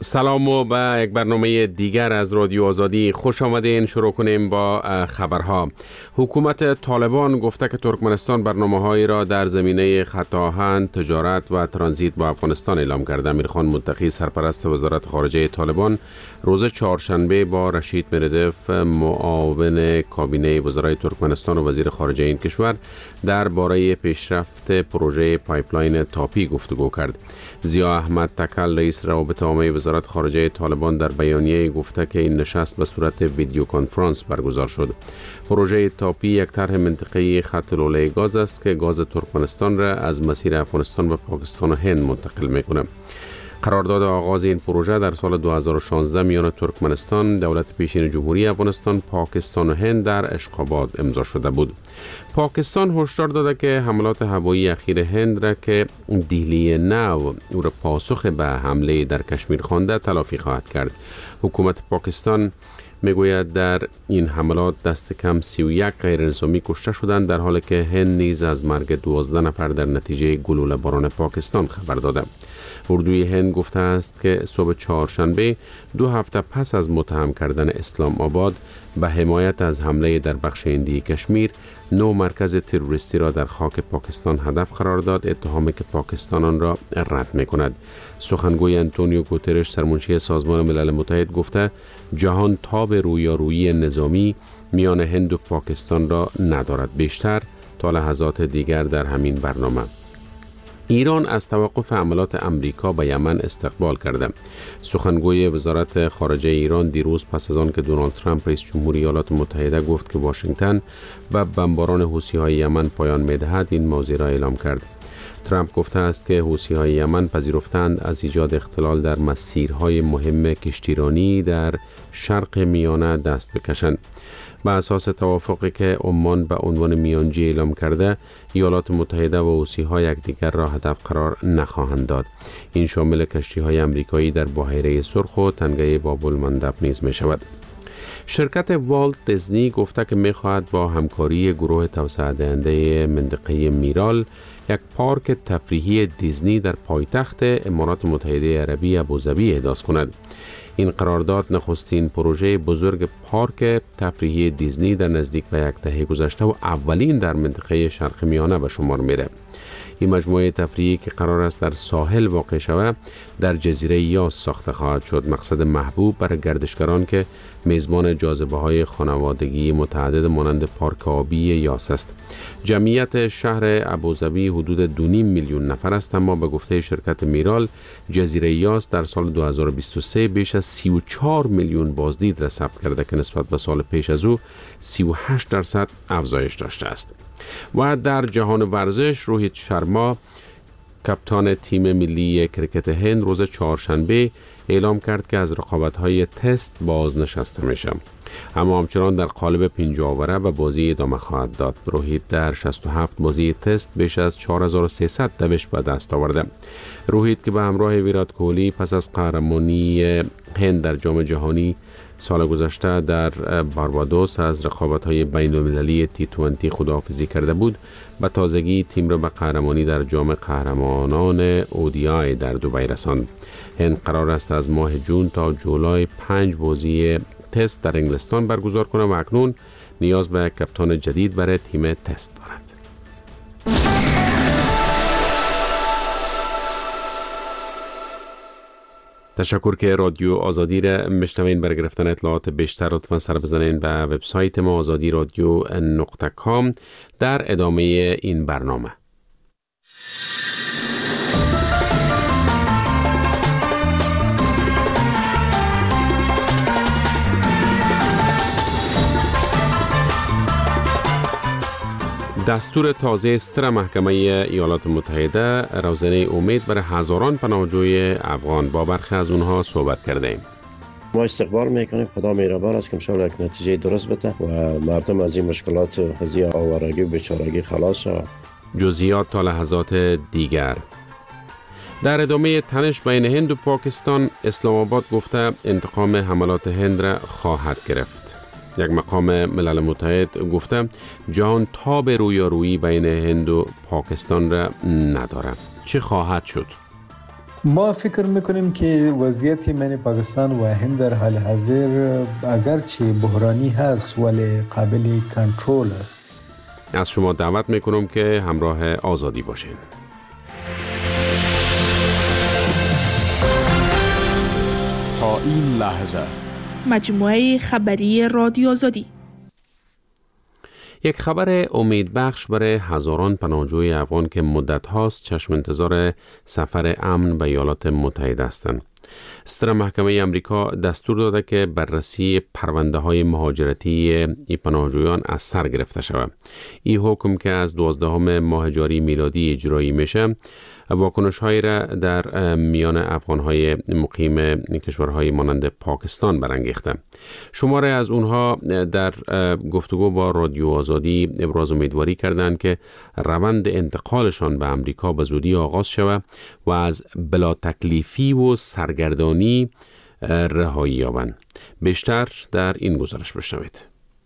سلام و به یک برنامه دیگر از رادیو آزادی خوش آمدین. شروع کنیم با خبرها. حکومت طالبان گفته که ترکمنستان برنامه‌هایی را در زمینه خط آهن، تجارت و ترانزیت با افغانستان اعلام کرده. امیرخان متقی سرپرست وزارت خارجه طالبان روز چهارشنبه با رشید میردف معاون کابینه وزرای ترکمنستان و وزیر خارجه این کشور درباره پیشرفت پروژه پایپلاین تاپی گفتگو کرد. ضیا احمد تکل رئیس روابط عامه وزارت خارجه طالبان در بیانیه گفته که این نشست به صورت ویدیو کنفرانس برگزار شد. پروژه تاپی یک طرح منطقه‌ای خط لوله گاز است که گاز ترکمنستان را از مسیر افغانستان و پاکستان و هند منتقل می‌کند. قرارداد آغاز این پروژه در سال 2016 میان ترکمنستان، دولت پیشین جمهوری افغانستان، پاکستان و هند در اشخاباد امضا شده بود. پاکستان هشدار داده که حملات هوایی اخیر هند را که دیلی نو او را پاسخ به حمله در کشمیر خوانده تلافی خواهد کرد. حکومت پاکستان میگوید در این حملات دست کم 31 غیر نظامی کشته شدند، در حالی که هند نیز از مرگ 12 نفر در نتیجه گلوله باران پاکستان خبر داده. اردوی هند گفته است که صبح چهارشنبه 2 هفته پس از متهم کردن اسلام آباد به حمایت از حمله در بخش هندی کشمیر، 9 مرکز تروریستی را در خاک پاکستان هدف قرار داد، اتهامی که پاکستان آن را رد می کند. سخنگوی انتونیو گوترش سرمنشی سازمان ملل متحد گفته جهان تاب رویارویی نظامی میان هند و پاکستان را ندارد. بیشتر تا لحظات دیگر در همین برنامه. ایران از توقف حملات امریکا به یمن استقبال کرده. سخنگوی وزارت خارجه ایران دیروز پس از آن که دونالد ترامپ رئیس جمهوری ایالات متحده گفت که واشنگتن به بمباران حوثی‌های یمن پایان می‌دهد، این موضوع را اعلام کرد. ترامپ گفته است که حوثی‌های یمن پذیرفتند از ایجاد اختلال در مسیرهای مهم کشتیرانی در شرق میانه دست بکشند. به اساس توافقی که عمان به عنوان میانجی اعلام کرده، ایالات متحده و حوثی‌ها یکدیگر را هدف قرار نخواهند داد. این شامل کشتی‌های آمریکایی در بحیره سرخ و تنگه باب المندب نیز می‌شود. شرکت والت دیزنی گفته که می‌خواهد با همکاری گروه توسعه دهنده منطقه میرال یک پارک تفریحی دیزنی در پایتخت امارات متحده عربی ابوظبی احداث کند. این قرارداد نخستین پروژه بزرگ پارک تفریحی دیزنی در نزدیک به یک دهه گذشته و اولین در منطقه شرق میانه به شمار میره. این مجموعه تفریحی که قرار است در ساحل واقع شود در جزیره یاس ساخته خواهد شد. مقصد محبوب برای گردشگران که میزبان جاذبه‌های خانوادگی متعدد مانند پارک آبی یاس است. جمعیت شهر ابوظبی حدود 2.5 میلیون نفر است، اما به گفته شرکت میرال جزیره یاس در سال 2023 بیش از 34 میلیون بازدید را ثبت کرده که نسبت به سال پیش از او 38% افزایش داشته است. و در جهان ورزش، روهیت شرما کپتان تیم ملی کرکت هند روز چهارشنبه اعلام کرد که از رقابت‌های تست بازنشسته میشه، اما همچنان در قالب 50 آوره به بازی ادامه خواهد داد. روهیت در 67 بازی تست بیش از 4300 دوش به دست آورده. روهیت که به همراه ویرات کوهلی پس از قهرمانی هند در جام جهانی سال گذشته در باربادوس از رقابت‌های بین‌المللی T20 خداحافظی کرده بود، به تازگی تیم را به قهرمانی در جام قهرمانان ODI در دبی رساند. هند قرار است از ماه جون تا جولای 5 بازی تست در انگلستان برگزار کنه و اکنون نیاز به کپتان جدید برای تیم تست دارد. تشکر که رادیو آزادی را میشنوین. برای گرفتن اطلاعات بیشتر لطفاً سر بزنین به وبسایت ما azadiradyo.com. در ادامه این برنامه دستور تازه ستر محکمه ایالات متحده روزنه امید برای هزاران پناهجوی افغان، با برخی از اونها صحبت کرده ایم. ما استقبال میکنیم، خدا مهربان است که انشاءالله یک نتیجه درست بده و مردم از این مشکلات قضیه آوارگی و بیچارگی خلاص شود. جزئیات تا لحظات دیگر. در ادامه تنش بین هند و پاکستان، اسلام آباد گفته انتقام حملات هند را خواهد گرفت. یک مقام ملل متحد گفته جهان تاب رویارویی بین هند و پاکستان را ندارد. چه خواهد شد؟ ما فکر میکنیم که وضعیت من پاکستان و هند در حال حاضر اگرچه بحرانی هست ولی قابل کنترل است. از شما دعوت میکنم که همراه آزادی باشین. تا این لحظه مجموعه خبری رادیو آزادی. یک خبر امیدبخش برای هزاران پناهجوی افغان که مدت هاست چشم انتظار سفر امن به ایالات متحده هستند. ستر محکمه امریکا دستور داده که بررسی پرونده های مهاجرتی این پناهجویان از سر گرفته شود. این حکم که از 12 ماه جاری میلادی اجرایی میشه، واکنش هایی را در میان افغان های مقیم کشورهای مانند پاکستان برانگیخته. شماره از اونها در گفتگو با رادیو آزادی ابراز امیدواری کردند که روند انتقالشان به امریکا به زودی آغاز شود و از بلا تکلیفی و سرگردانی رهایی یابند. بیشتر در این گزارش بشنوید.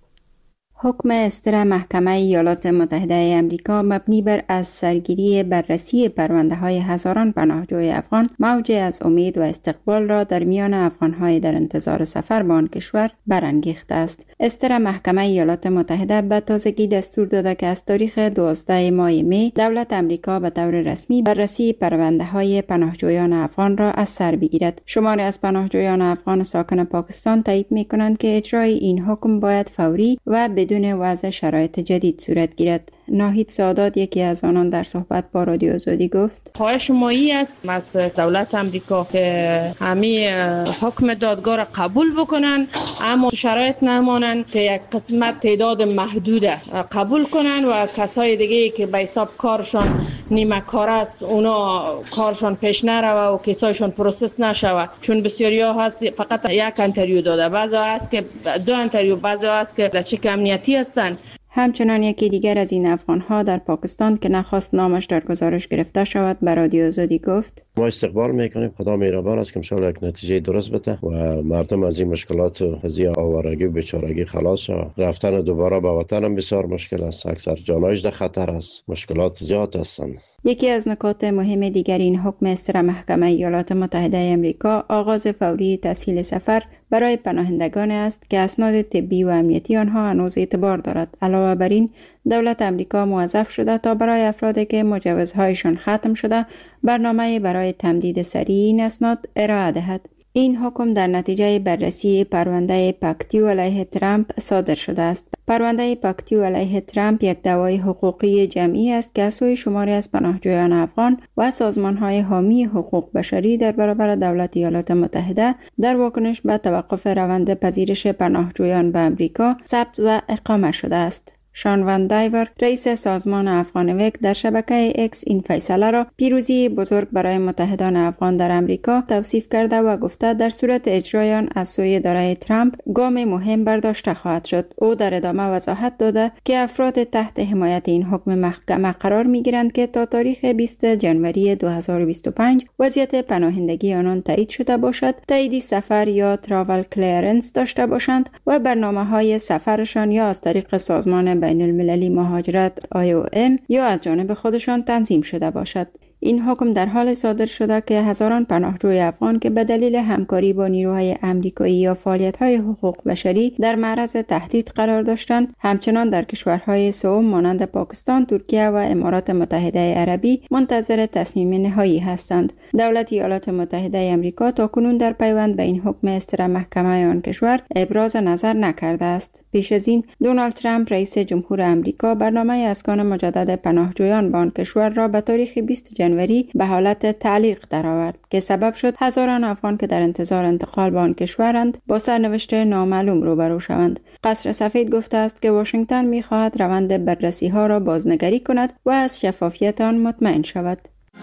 حکم اصدار محکمه ایالات متحده آمریکا مبنی بر از سرگیری بررسی پرونده‌های هزاران پناهجوی افغان موجی از امید و استقبال را در میان افغان‌های در انتظار سفر به آن کشور برانگیخته است. اصدار محکمه ایالات متحده به تازگی دستور داده که از تاریخ 12 ماه می دولت آمریکا به طور رسمی بررسی پرونده‌های پناهجویان افغان را از سر بگیرد. شماری از پناهجویان افغان ساکن پاکستان تایید می‌کنند که اجرای این حکم باید فوری و بدون وضع شرایط جدید صورت گیرد. ناهید سادات یکی از آنان در صحبت با رادیو آزادی گفت: خواهش ما است از دولت آمریکا که همین حکم دادگاه را قبول بکنن، اما شرایط نمانند که یک قسمت تعداد محدود قبول کنن و کسای دیگه که به حساب کارشان نیمه کار است اونا کارشان پیش نروه و کیسایشان پروسس نشوه. چون بسیاریا هست فقط یک انتریو داده، بعضا هست که 2 انتریو، بعضا هست که در چک امنیتی هستن. همچنان یکی دیگر از این افغان‌ها در پاکستان که نخواست نامش در گزارش گرفته شود به رادیو آزادی گفت: ما استقبال میکنیم، خدا مهربان است که انشاءالله یک نتیجه درست بده و مردم از این مشکلات و از این آوارگی و بیچارگی خلاص شود. رفتن دوباره به وطن هم بسیار مشکل است، اکثر جانایش در خطر است، مشکلات زیاد هستند. یکی از نکات مهم دیگر این حکم اصدار محکمه ایالات متحده آمریکا آغاز فوری تسهیل سفر برای پناهندگان است که اسناد طبی و امنیتی آنها هنوز اعتبار دارد. علاوه بر این، دولت آمریکا موظف شده تا برای افرادی که مجوزهایشان ختم شده برنامه برای تمدید سریع این اسناد ارائه دهد. این حکم در نتیجه بررسی پرونده پاکتیو علیه ترامپ صادر شده است. پرونده پاکتیو علیه ترامپ یک دعوای حقوقی جمعی است که از سوی شماری از پناهجویان افغان و سازمان‌های حامی حقوق بشری در برابر دولت ایالات متحده در واکنش به توقف روند پذیرش پناهجویان به امریکا ثبت و اقامه شده است. شان وان دایور، رئیس سازمان افغانویک، در شبکه اکس این فیصله را پیروزی بزرگ برای متحدان افغان در امریکا توصیف کرده و گفته در صورت اجرای آن از سوی اداره ترامپ گام مهم برداشته خواهد شد. او در ادامه وضاحت داده که افراد تحت حمایت این حکم محکمه قرار می‌گیرند که تا تاریخ 20 جنوری 2025 وضعیت پناهندگی آنان تایید شده باشد، تایید سفر یا تراول کلیرنس داشته باشند و برنامه‌های سفرشان یا از طریق سازمان بین المللی مهاجرت IOM یا از جانب خودشان تنظیم شده باشد. این حکم در حال صادر شده که هزاران پناهجوی افغان که به دلیل همکاری با نیروهای آمریکایی یا فعالیت‌های حقوق بشری در معرض تهدید قرار داشتند، همچنان در کشورهای سوم مانند پاکستان، ترکیه و امارات متحده عربی منتظر تصمیم نهایی هستند. دولت ایالات متحده آمریکا تاکنون در پیوند به این حکم اصدار محکمه آن کشور ابراز نظر نکرده است. پیش از این دونالد ترامپ رئیس جمهور آمریکا برنامه اسکان مجدد پناهجویان به آن کشور را به تاریخ 20 جنوری به حالت تعلیق درآورد که سبب شد هزاران افغان که در انتظار انتقال به آن کشورند با سرنوشت نامعلوم روبرو شوند. قصر سفید گفته است که واشنگتن می‌خواهد روند بررسی‌ها را بازنگری کند و از شفافیت آن مطمئن شود.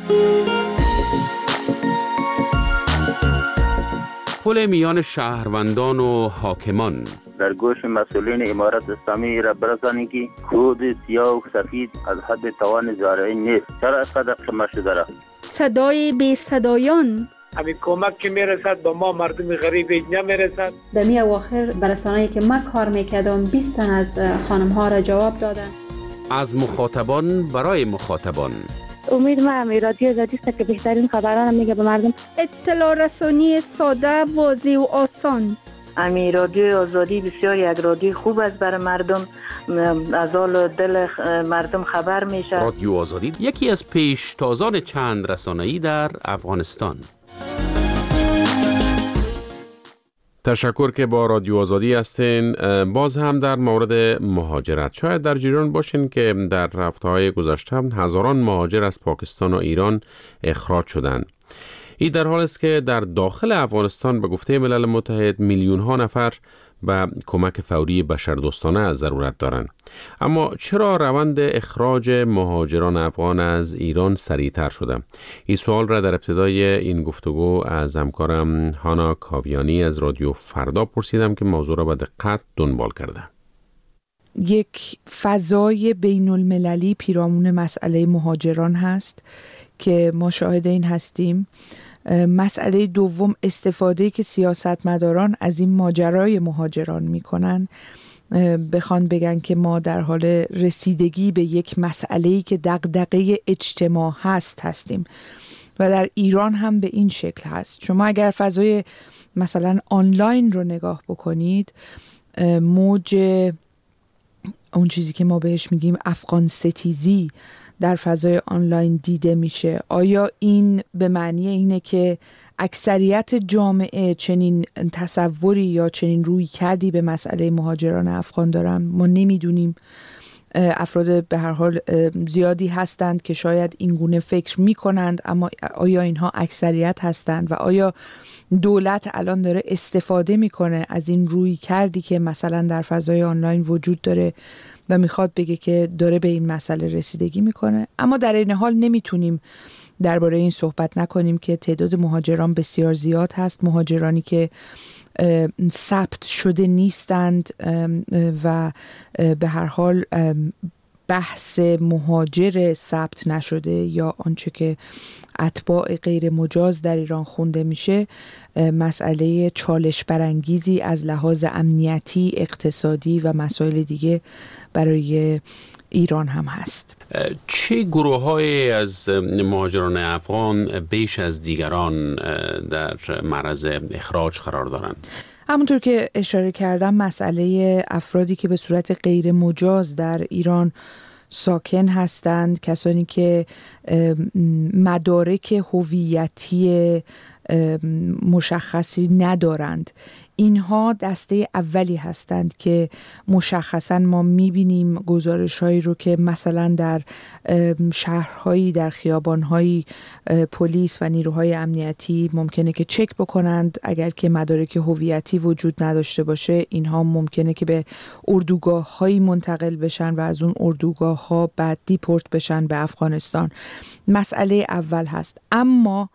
پل میان شهروندان و حاکمان در گوش مسئولین امارت اسلامی را برسانید که کود سیاه و سفید از حد توان زارعی نیست. چرا اینقدر قمه شده را؟ صدای بی صدایان همین کمک که میرسد به ما مردم غریب نمیرسد. در می اواخر برسانه‌ای که من کار میکردم 20 تن از خانم ها را جواب دادن. از مخاطبان برای مخاطبان امید ما رادیو آزادی است که بهترین خبران میگه به مردم. اطلاع رسانی ساده، واضح و آسان. امی رادیو آزادی بسیار یک رادیو خوب است برای مردم، از حال دل مردم خبر میشه. رادیو آزادی یکی از پیشتازان چند رسانه‌ای در افغانستان. تشکر که با رادیو آزادی هستین. باز هم در مورد مهاجرت شاید در جریان باشین که در هفته‌های گذشته هزاران مهاجر از پاکستان و ایران اخراج شدند. این در حالی است که در داخل افغانستان به گفته ملل متحد میلیون ها نفر به کمک فوری بشردوستانه از ضرورت دارند. اما چرا روند اخراج مهاجران افغان از ایران سریعتر شده؟ این سوال را در ابتدای این گفتگو از همکارم هانا کاویانی از رادیو فردا پرسیدم که موضوع را به دقت دنبال کرده. یک فضای بین المللی پیرامون مسئله مهاجران هست که ما شاهد این هستیم. مسئله دوم، استفاده که سیاستمداران از این ماجرای مهاجران میکنن، بخوان بگن که ما در حال رسیدگی به یک مسئله‌ای که دغدغه اجتماع هستیم و در ایران هم به این شکل هست. شما اگر فضای مثلا آنلاین رو نگاه بکنید، موج اون چیزی که ما بهش میگیم افغان ستیزی در فضای آنلاین دیده میشه. آیا این به معنی اینه که اکثریت جامعه چنین تصوری یا چنین روی کردی به مسئله مهاجران افغان دارن؟ ما نمیدونیم. افراد به هر حال زیادی هستند که شاید این گونه فکر میکنند، اما آیا اینها اکثریت هستند و آیا دولت الان داره استفاده میکنه از این روی کردی که مثلا در فضای آنلاین وجود داره و میخواد بگه که داره به این مسئله رسیدگی میکنه؟ اما در این حال نمیتونیم درباره این صحبت نکنیم که تعداد مهاجران بسیار زیاد هست، مهاجرانی که ثبت شده نیستند و به هر حال بحث مهاجر ثبت نشده یا آنچه که اتباع غیر مجاز در ایران خونده میشه مسئله چالش برانگیزی از لحاظ امنیتی، اقتصادی و مسائل دیگه برای ایران هم هست. چه گروه‌های از مهاجران افغان بیش از دیگران در معرض اخراج قرار دارند؟ همونطور که اشاره کردم، مسئله افرادی که به صورت غیر مجاز در ایران ساکن هستند، کسانی که مدارک هویتی مشخصی ندارند، اینها دسته اولی هستند که مشخصاً ما میبینیم گزارش‌هایی رو که مثلا در شهرهایی، در خیابان‌هایی پلیس و نیروهای امنیتی ممکنه که چک بکنند. اگر که مدارک هویتی وجود نداشته باشه، اینها ممکنه که به اردوگاه‌هایی منتقل بشن و از اون اردوگاه‌ها بعد دیپورت بشن به افغانستان. مسئله اول هست. اما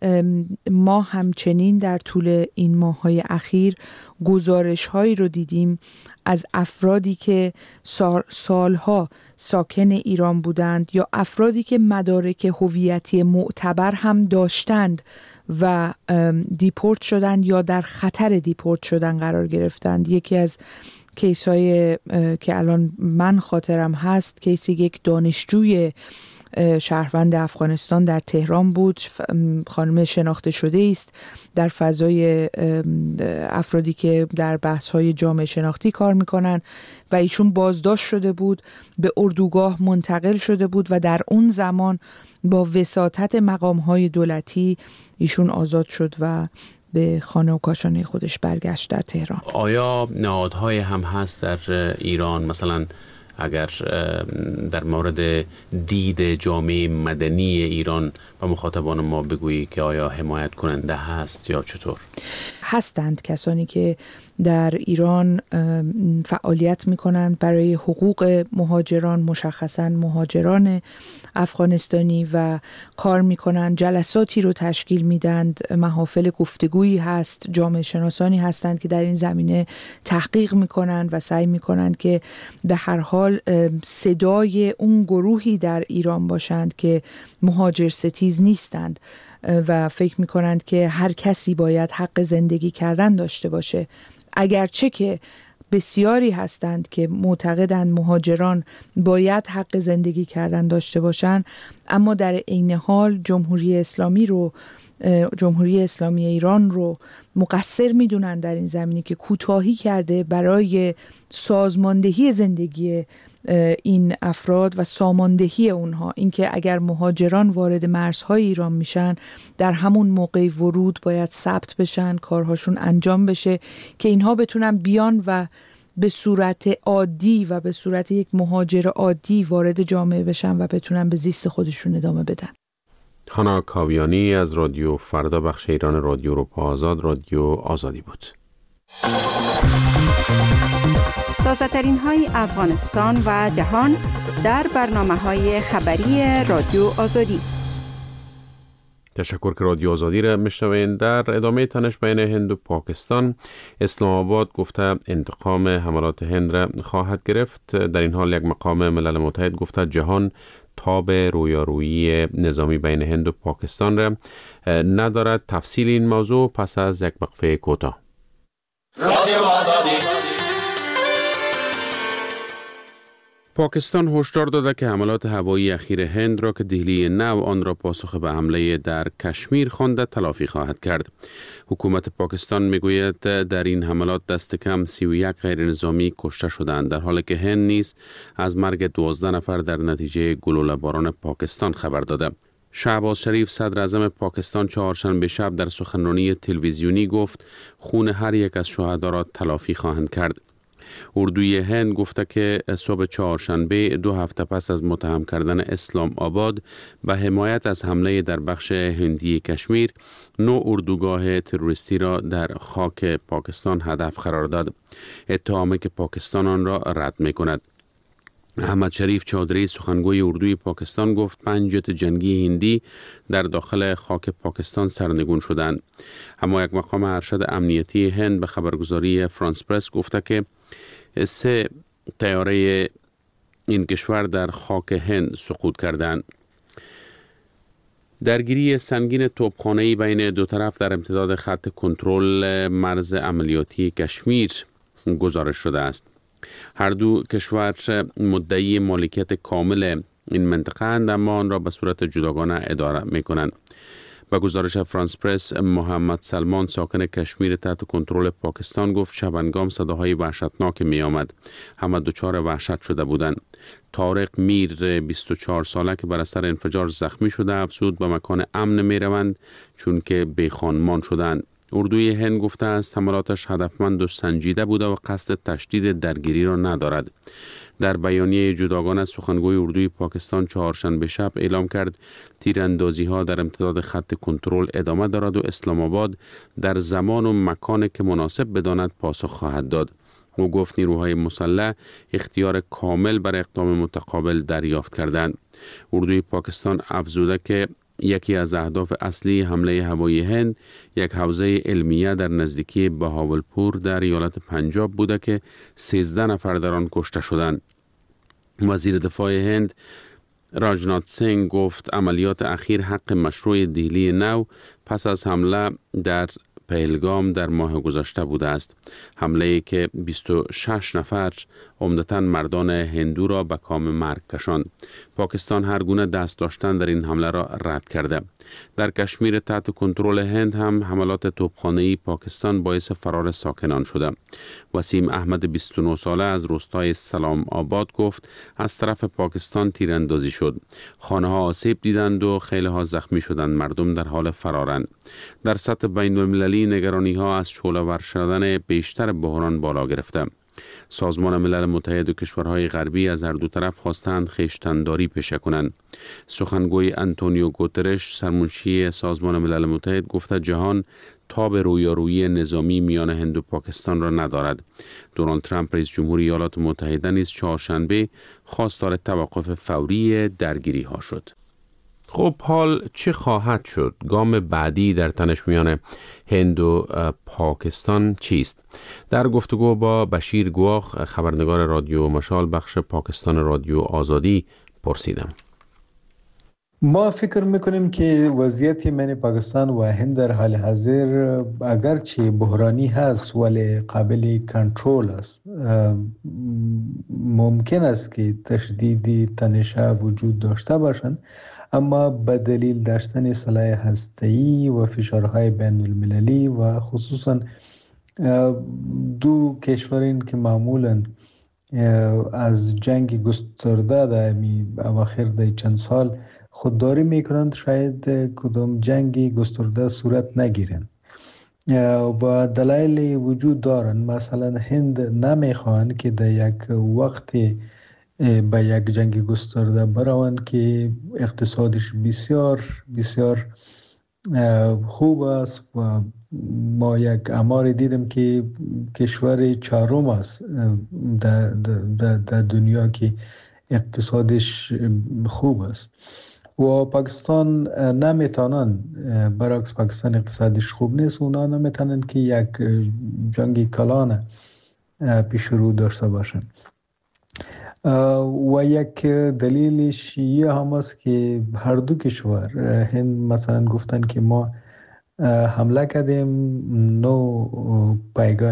ما همچنین در طول این ماه‌های اخیر گزارش‌هایی رو دیدیم از افرادی که سالها ساکن ایران بودند یا افرادی که مدارک هویتی معتبر هم داشتند و دیپورت شدند یا در خطر دیپورت شدن قرار گرفتند. یکی از کیس‌های که الان من خاطرم هست، کیس یک دانشجوی شهروند افغانستان در تهران بود. خانم شناخته شده است در فضای افرادی که در بحث‌های جامعه شناختی کار میکنن و ایشون بازداشت شده بود، به اردوگاه منتقل شده بود و در اون زمان با وساطت مقام‌های دولتی ایشون آزاد شد و به خانه و کاشانه خودش برگشت در تهران. آیا نهادهای هم هست در ایران، مثلا اگر در مورد دید جامعه مدنی ایران و مخاطبان ما بگویی که آیا حمایت کننده هست یا چطور؟ هستند کسانی که در ایران فعالیت میکنند برای حقوق مهاجران، مشخصاً مهاجران افغانستانی، و کار میکنند، جلساتی رو تشکیل میدند، محافل گفتگویی هست، جامعه شناسانی هستند که در این زمینه تحقیق میکنند و سعی میکنند که به هر حال صدای اون گروهی در ایران باشند که مهاجر ستیز نیستند و فکر میکنند که هر کسی باید حق زندگی کردن داشته باشه، اگرچه که بسیاری هستند که معتقدند مهاجران باید حق زندگی کردن داشته باشند، اما در عین حال جمهوری اسلامی ایران رو مقصر میدونن در این زمینه که کوتاهی کرده برای سازماندهی زندگی این افراد و ساماندهی اونها. اینکه اگر مهاجران وارد مرزهای ایران میشن در همون موقع ورود باید ثبت بشن، کارهاشون انجام بشه که اینها بتونن بیان و به صورت عادی و به صورت یک مهاجر عادی وارد جامعه بشن و بتونن به زیست خودشون ادامه بدن. هانا کاویانی از رادیو فردا بخش ایران رادیو اروپا آزاد، رادیو آزادی بود. تازه ترین های افغانستان و جهان در برنامه‌های خبری رادیو آزادی. تشکر که رادیو آزادی را میشنوین. در ادامه تنش بین هند و پاکستان، اسلام آباد گفته انتقام حملات هند را خواهد گرفت. در این حال یک مقام ملل متحد گفته جهان تاب رویارویی نظامی بین هند و پاکستان را ندارد. تفصیل این موضوع پس از یک وقفه کوتاه. رادیو آزادی. پاکستان هشدار داده که حملات هوایی اخیر هند را که دهلی نو آن را پاسخ به حمله در کشمیر خوانده تلافی خواهد کرد. حکومت پاکستان میگوید در این حملات دست کم 31 غیر نظامی کشته شدند، در حالی که هند نیز از مرگ 12 نفر در نتیجه گلوله باران پاکستان خبر داده. شهباز شریف صدر اعظم پاکستان چهارشنبه شب در سخنرانی تلویزیونی گفت خون هر یک از شهدا را تلافی خواهند کرد. اردوی هند گفته که صبح چهارشنبه 2 هفته پس از متهم کردن اسلام آباد به حمایت از حمله در بخش هندی کشمیر 9 اردوگاه تروریستی را در خاک پاکستان هدف قرار داد. اتهامی که پاکستان آن را رد می کند. احمد شریف چودری سخنگوی اردوی پاکستان گفت 5 جت جنگی هندی در داخل خاک پاکستان سرنگون شدند. اما یک مقام ارشد امنیتی هند به خبرگزاری فرانس پرس گفته که 3 طیاره این کشور در خاک هند سقوط کردند. درگیری سنگین توپخانه‌ای بین دو طرف در امتداد خط کنترل مرز عملیاتی کشمیر گزارش شده است. هر دو کشور مدعی مالکیت کامل این منطقه اند، اما آن را به صورت جداگانه اداره می کنند. به گزارش فرانس پرس، محمد سلمان ساکن کشمیر تحت کنترل پاکستان گفت شبانگام صداهای وحشتناک می آمد. همه دچار وحشت شده بودند. طارق میر 24 ساله که بر اثر انفجار زخمی شده افزود به مکان امن می روند چون که بی خانمان شدند. اردوی هند گفته است حملاتش هدفمند و سنجیده بوده و قصد تشدید درگیری را ندارد. در بیانیه جداگانه سخنگوی اردوی پاکستان چهارشنبه شب اعلام کرد تیراندازی ها در امتداد خط کنترل ادامه دارد و اسلام آباد در زمان و مکانی که مناسب بداند پاسخ خواهد داد. او گفت نیروهای مسلح اختیار کامل بر اقدام متقابل دریافت کردند. اردوی پاکستان افزوده که یکی از اهداف اصلی حمله هوایی هند یک حوزه علمیه در نزدیکی بهاولپور در ایالت پنجاب بوده که 13 نفر در آن کشته شدند. وزیر دفاع هند راجنات سینگ گفت عملیات اخیر حق مشروع دهلی نو پس از حمله در پهلگام در ماه گذشته بوده است. حمله‌ای که 26 نفر عمدتاً مردان هندو را به کام مرگ کشاند. پاکستان هر گونه دست داشتن در این حمله را رد کرده. در کشمیر تحت کنترل هند هم حملات توپخانه‌ای پاکستان باعث فرار ساکنان شده. وسیم احمد 29 ساله از روستای سلام آباد گفت از طرف پاکستان تیراندازی شد. خانه‌ها آسیب دیدند و خیلی‌ها زخمی شدند. مردم در حال فرارند. در سطح بین‌المللی نگرانی‌ها از شعله‌ور شدن بیشتر بحران بالا گرفته. سازمان ملل متحد و کشورهای غربی از هر دو طرف خواستند خویشتن‌داری پیشه کنند. سخنگوی آنتونیو گوترش سرمنشی سازمان ملل متحد گفته جهان تاب رویارویی نظامی میان هند و پاکستان را ندارد. دونالد ترامپ رئیس جمهور ایالات متحده نیز چهارشنبه خواستار توقف فوری درگیری ها شد. خب حال چه خواهد شد؟ گام بعدی در تنش میان هند و پاکستان چیست؟ در گفتگو با بشیر گواخ خبرنگار رادیو مشال بخش پاکستان رادیو آزادی پرسیدم. ما فکر میکنیم که وضعیت من پاکستان و هند در حال حاضر اگرچه بحرانی هست ولی قابل کنترل است. ممکن است که تشدید تنش‌ها وجود داشته باشند، اما به دلیل داشتن سلاح هسته‌ای و فشارهای بین المللی و خصوصا دو کشورین که معمولا از جنگ گسترده در اواخر در چند سال خودداری میکنند، شاید کدام جنگی گسترده صورت نگیرند و دلایل وجود دارند. مثلا هند نمیخواهند که در یک وقت به یک جنگ گسترده بروند که اقتصادش بسیار بسیار خوب است و ما یک آمار دیدم که کشور چهارم است در دنیا که اقتصادش خوب است و پاکستان نمیتونن، برعکس پاکستان اقتصادش خوب نیست، اونا نمیتونن که یک جنگ کلان پیش رو داشته باشن. و یک دلیلش یه هم است که هر دو کشور، هند مثلا گفتن که ما حمله کردیم 9 پایگاه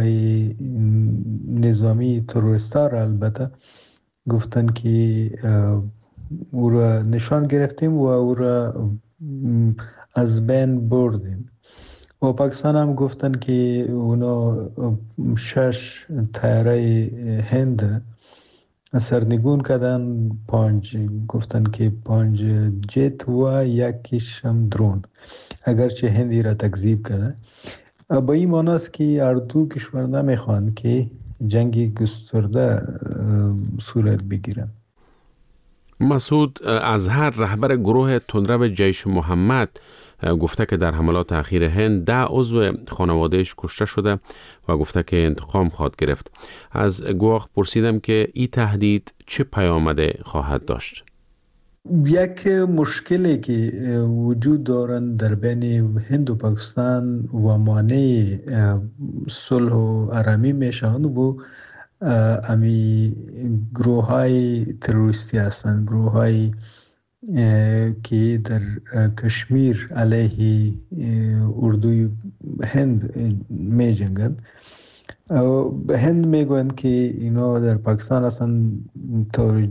نظامی تروریستا را، البته گفتن که او را نشان گرفتیم و او را از بین بردیم. و پاکستان هم گفتن که اونا 6 طیاره هند سرنگون کردن، 5 گفتن که 5 جت و یکیش هم درون، اگرچه هندی را تکذیب کرده. با این معنی است که هر دو کشور نمیخوان که جنگی گسترده صورت بگیرن. مسعود اظهر، رهبر گروه تندرو جیش محمد، گفته که در حملات اخیر هند 10 عضو خانوادهش کشته شده و گفته که انتقام خواهد گرفت. از گواه پرسیدم که این تهدید چه پیامدی خواهد داشت؟ یک مشکلی که وجود دارند در بین هند و پاکستان و مانع صلح و آرامی میشوند و امی گروه های تروریستی هستند، گروه های که در کشمیر علیه اردوی هند می جنگند. هند میگویند که اینا در پاکستان هستند، طور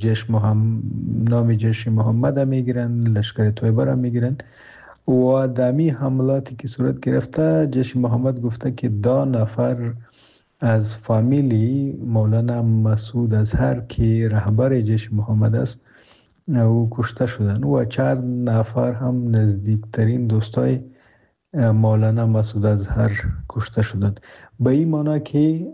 نام جیش محمد هم میگیرند، لشکر طیبه هم میگیرند و دمی حملاتی که صورت گرفته جیش محمد گفته که 2 نفر از فامیلی مولانا مسعود اظهر که رهبر جیش محمد است او کشته شدن و 4 نفر هم نزدیکترین دوستای مولانا مسعود اظهر کشته شدند. به این معنی که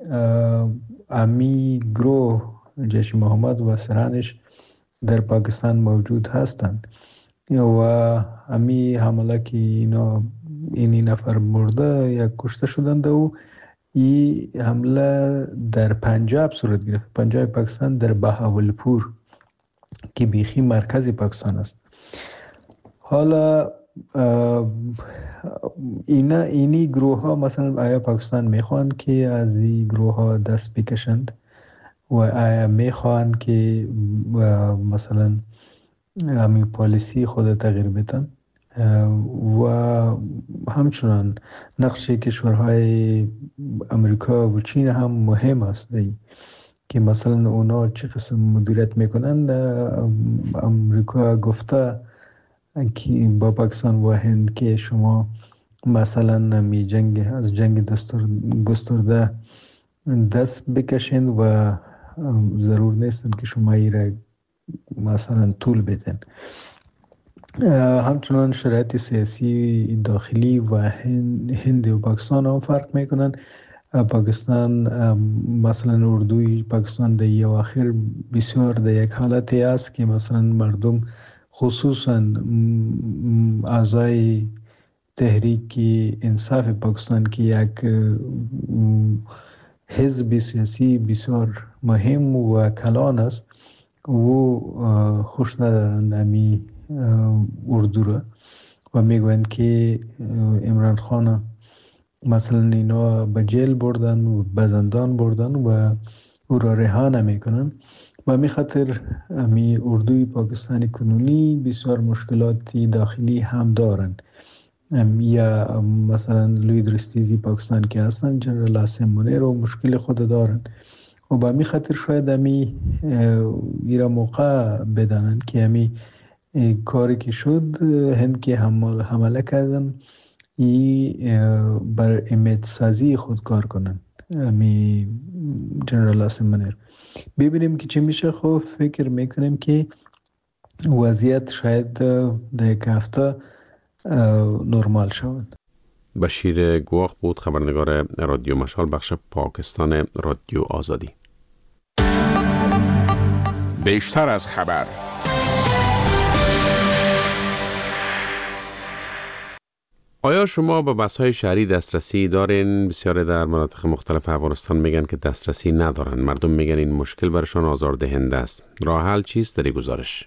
امی گروه جیش محمد و سرانش در پاکستان موجود هستند و امی حمله که این نفر مرده یا کشته شدند و این حمله در پنجاب صورت گرفت. پنجاب پاکستان در بهاولپور که بیخی مرکز پاکستان است. حالا اینی گروه ها مثلا آیا پاکستان میخوان که از این گروه ها دست بکشند و آیا میخوان که مثلا همین پالیسی خود تغییر بدن و همچنان نقش کشورهای امریکا و چین هم مهم است که مثلا اونا چه قسم مدیریت میکنن. امریکا گفته که با پاکستان و هند که شما مثلا از جنگ گسترده دست بکشند و ضرور نیستن که شما ای را مثلا طول بدن. همچنان شرایط سیاسی داخلی و هند و پاکستان هم فرق میکنن. پاکستان مثلا اردوی پاکستان در اواخر بسیار در یک حالتی است که مثلا مردم خصوصا اعضای تحریک انصاف پاکستان که یک حزب سیاسی بسیار مهم و کلان است و خوش ندارند امی اردو را و میگویند که عمران خان مثلا اینا به جیل بردن و به زندان بردن و او را رها نمیکنن و می خاطر امی اردوی پاکستانی کنونی بسیار مشکلاتی داخلی هم دارند. یا مثلا لوی درستیزی پاکستان که هستن جنرال عاصم منیر و مشکل خود دارن و با می خاطر شاید امی ایرا موقع بدانن که امی کاری که شد هند که حمله کردن بر امید سازی خود کار کنن امی جنرال عاصم منیر. ببینیم که چه میشه. خب فکر میکنیم که وضعیت شاید در یک هفته نرمال شود. بشیر گواخ بود، خبرنگار رادیو مشال بخش پاکستان رادیو آزادی. بیشتر از خبر. آیا شما به بس‌های شهری دسترسی دارین؟ بسیاری در مناطق مختلف افغانستان میگن که دسترسی ندارن. مردم میگن این مشکل برشان آزاردهنده است. راه حل چیست؟ در گزارش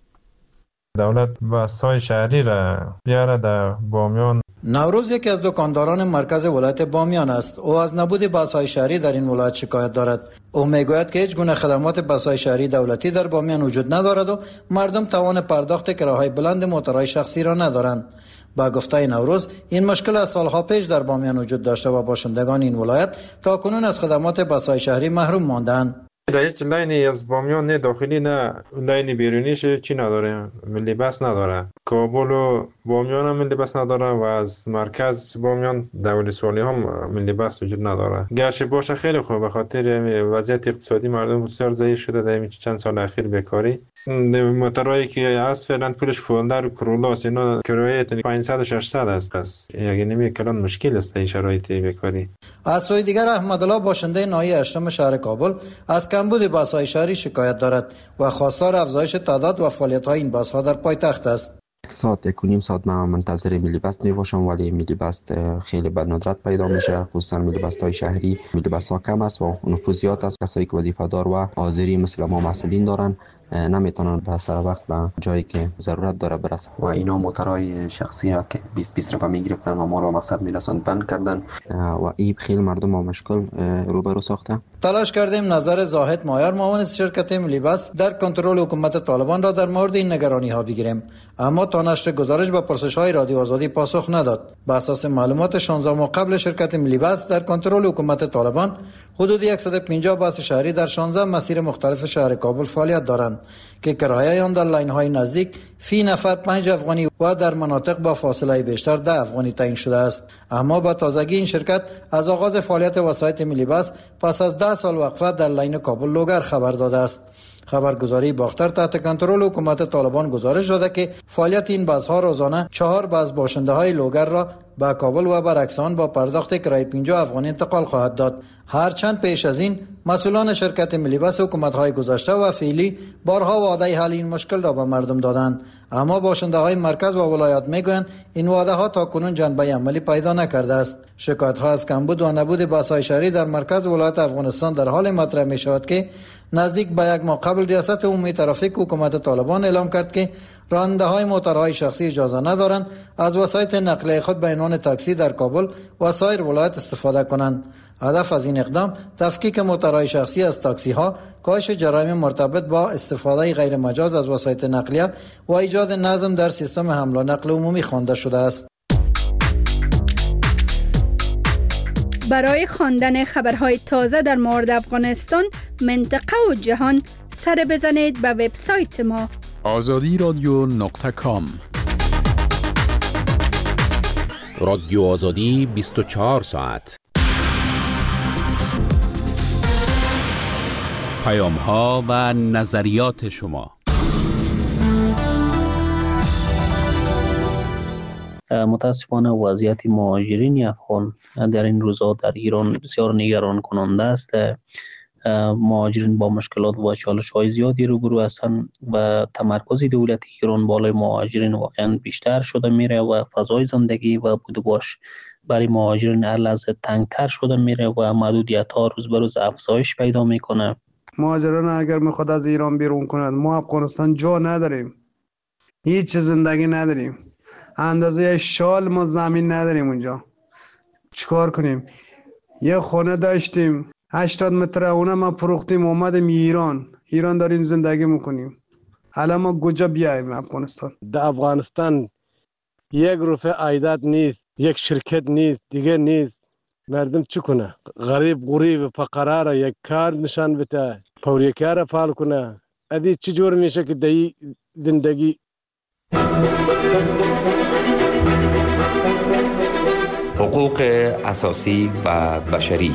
دولت بس‌های شهری را بیاره در بامیان. نوروز یکی از دکانداران مرکز ولایت بامیان است. او از نبود بس‌های شهری در این ولایت شکایت دارد. او میگوید که هیچ گونه خدمات بس‌های شهری دولتی در بامیان وجود ندارد و مردم توان پرداخت کراهای بلند موتورهای شخصی را ندارند. با گفته نوروز این مشکل از سالها پیش در بامیان وجود داشته و باشندگان این ولایت تا کنون از خدمات بس‌های شهری محروم ماندند. در هیچ لاینی از بامیان نه داخلی نه لاین بیرونیش چی نداره، ملی بس نداره. کابل و بامیان هم ملی بس نداره و از مرکز بامیان دولت‌سوالی هم ملی بس وجود نداره. گرچه باشه خیلی خوب به خاطر وضعیت اقتصادی مردم بسیار ضعیف شده در چند سال اخیر بیکاری. موتورایی که از فعلا پولش فولدر و کرولاس اینا کرایه 500 و 600 است. یعنی نمی کلان مشکل است این شرایط بیکاری. از سوی دیگر احمدالله باشنده ناحیه اشتم شهر کابل از کمبود بس‌های شهری شکایت دارد و خواستار افزایش تعداد و فعالیت‌های این بس‌ها در پایتخت است. ساعت 1.5 ساعت من منتظر میلی بس میباشم ولی میلی بس خیلی به ندرت پیدا میشه، خصوصا میلی بس های شهری میلی بس ها کم است و نفوذ زیاد است. کسایی که وظیفه دار و حاضری مثل ما مسئولین دارن نمیتونن به سر وقت به جایی که ضرورت داره برسن و اینا موتورهای شخصی را که 20 رپا میگرفتن و ما را مقصد میرسوند بند کردن و این خیلی مردم با مشکل روبرو ساخته. تلاش کردیم نظر زاهد مایر معاون شرکت ملی بس در کنترل حکومت طالبان را در مورد این نگرانی ها بگیریم، اما تا نشر گزارش به پرسش های رادیو آزادی پاسخ نداد. به اساس معلومات 16 ماه قبل شرکت ملی بس در کنترل حکومت طالبان حدود 150 بس شهری در 16 مسیر مختلف شهر کابل فعالیت دارند که کرایه آن در لاین های نزدیک فی نفر 5 افغانی و در مناطق با فاصله بیشتر 10 افغانی تعیین شده است. اما با تازگی این شرکت از آغاز فعالیت وسایط ملی بس پس از 10 سال وقفه در لاین کابل لوگر خبر داده است. خبرگزاری باختر تحت کنترل حکومت طالبان گزارش داده که فعالیت این بس ها روزانه 4 بس باشنده های لوگر را به کابل و برعکس آن با پرداخت کرایه 50 افغانی انتقال خواهد داد. هرچند پیش از این مسئولان شرکت ملی بس حکومت‌های گذشته و فعلی بارها وعده حل این مشکل را به مردم دادند، اما باشنده‌های مرکز و ولایات میگویند این وعده‌ها تاکنون جنبه عملی پیدا نکرده است. شکایت‌ها از کمبود و نبود بس‌های شهری در مرکز ولایت افغانستان در حال مطرح می‌شود که نزدیک به 1 ماه قبل ریاست عمومی ترافیک حکومت طالبان اعلام کرد که راننده‌های موتورهای شخصی اجازه ندارند از وسایط نقلیه خود به عنوان تاکسی در کابل و سایر ولایت استفاده کنند. هدف از این اقدام تفکیک موتورهای شخصی از تاکسی‌ها، کاهش جرایم مرتبط با استفاده غیر مجاز از وسایط نقلیه و ایجاد نظم در سیستم حمل و نقل عمومی خوانده شده است. برای خواندن خبرهای تازه در مورد افغانستان، منطقه و جهان سر بزنید به وبسایت ما azadiradyo.com. رادیو آزادی 24 ساعت. پیام ها و نظریات شما. متاسفانه وضعیت مهاجرین افغان در این روزها در ایران بسیار نگران کننده است. مهاجرین با مشکلات و چالش‌های زیادی روبرو هستند و تمرکز دولت ایران بالای مهاجرین واقعا بیشتر شده میره و فضای زندگی و بود و باش برای مهاجرین هر لحظه تنگتر شده میره و محدودیت‌ها روز به روز افزایش پیدا میکنه. مهاجران اگر میخواد از ایران بیرون کنند، ما افغانستان جا نداریم، هیچ زندگی نداریم، اندازه شال ما زمین نداریم اونجا. چیکار کنیم؟ یه خونه داشتیم 80 متر اونه ما فروختیم اومدیم ایران داریم زندگی میکنیم. حالا ما کجا بیایم افغانستان؟ در افغانستان یک روپیه عایدات نیست، یک شرکت نیست، دیگه نیست. مردم چی کنه؟ غریب فقرا را یک کار نشان بده، پوری کار فعال کنه. ادی چی جور میشه که دی زندگی؟ حقوق اساسی و بشری.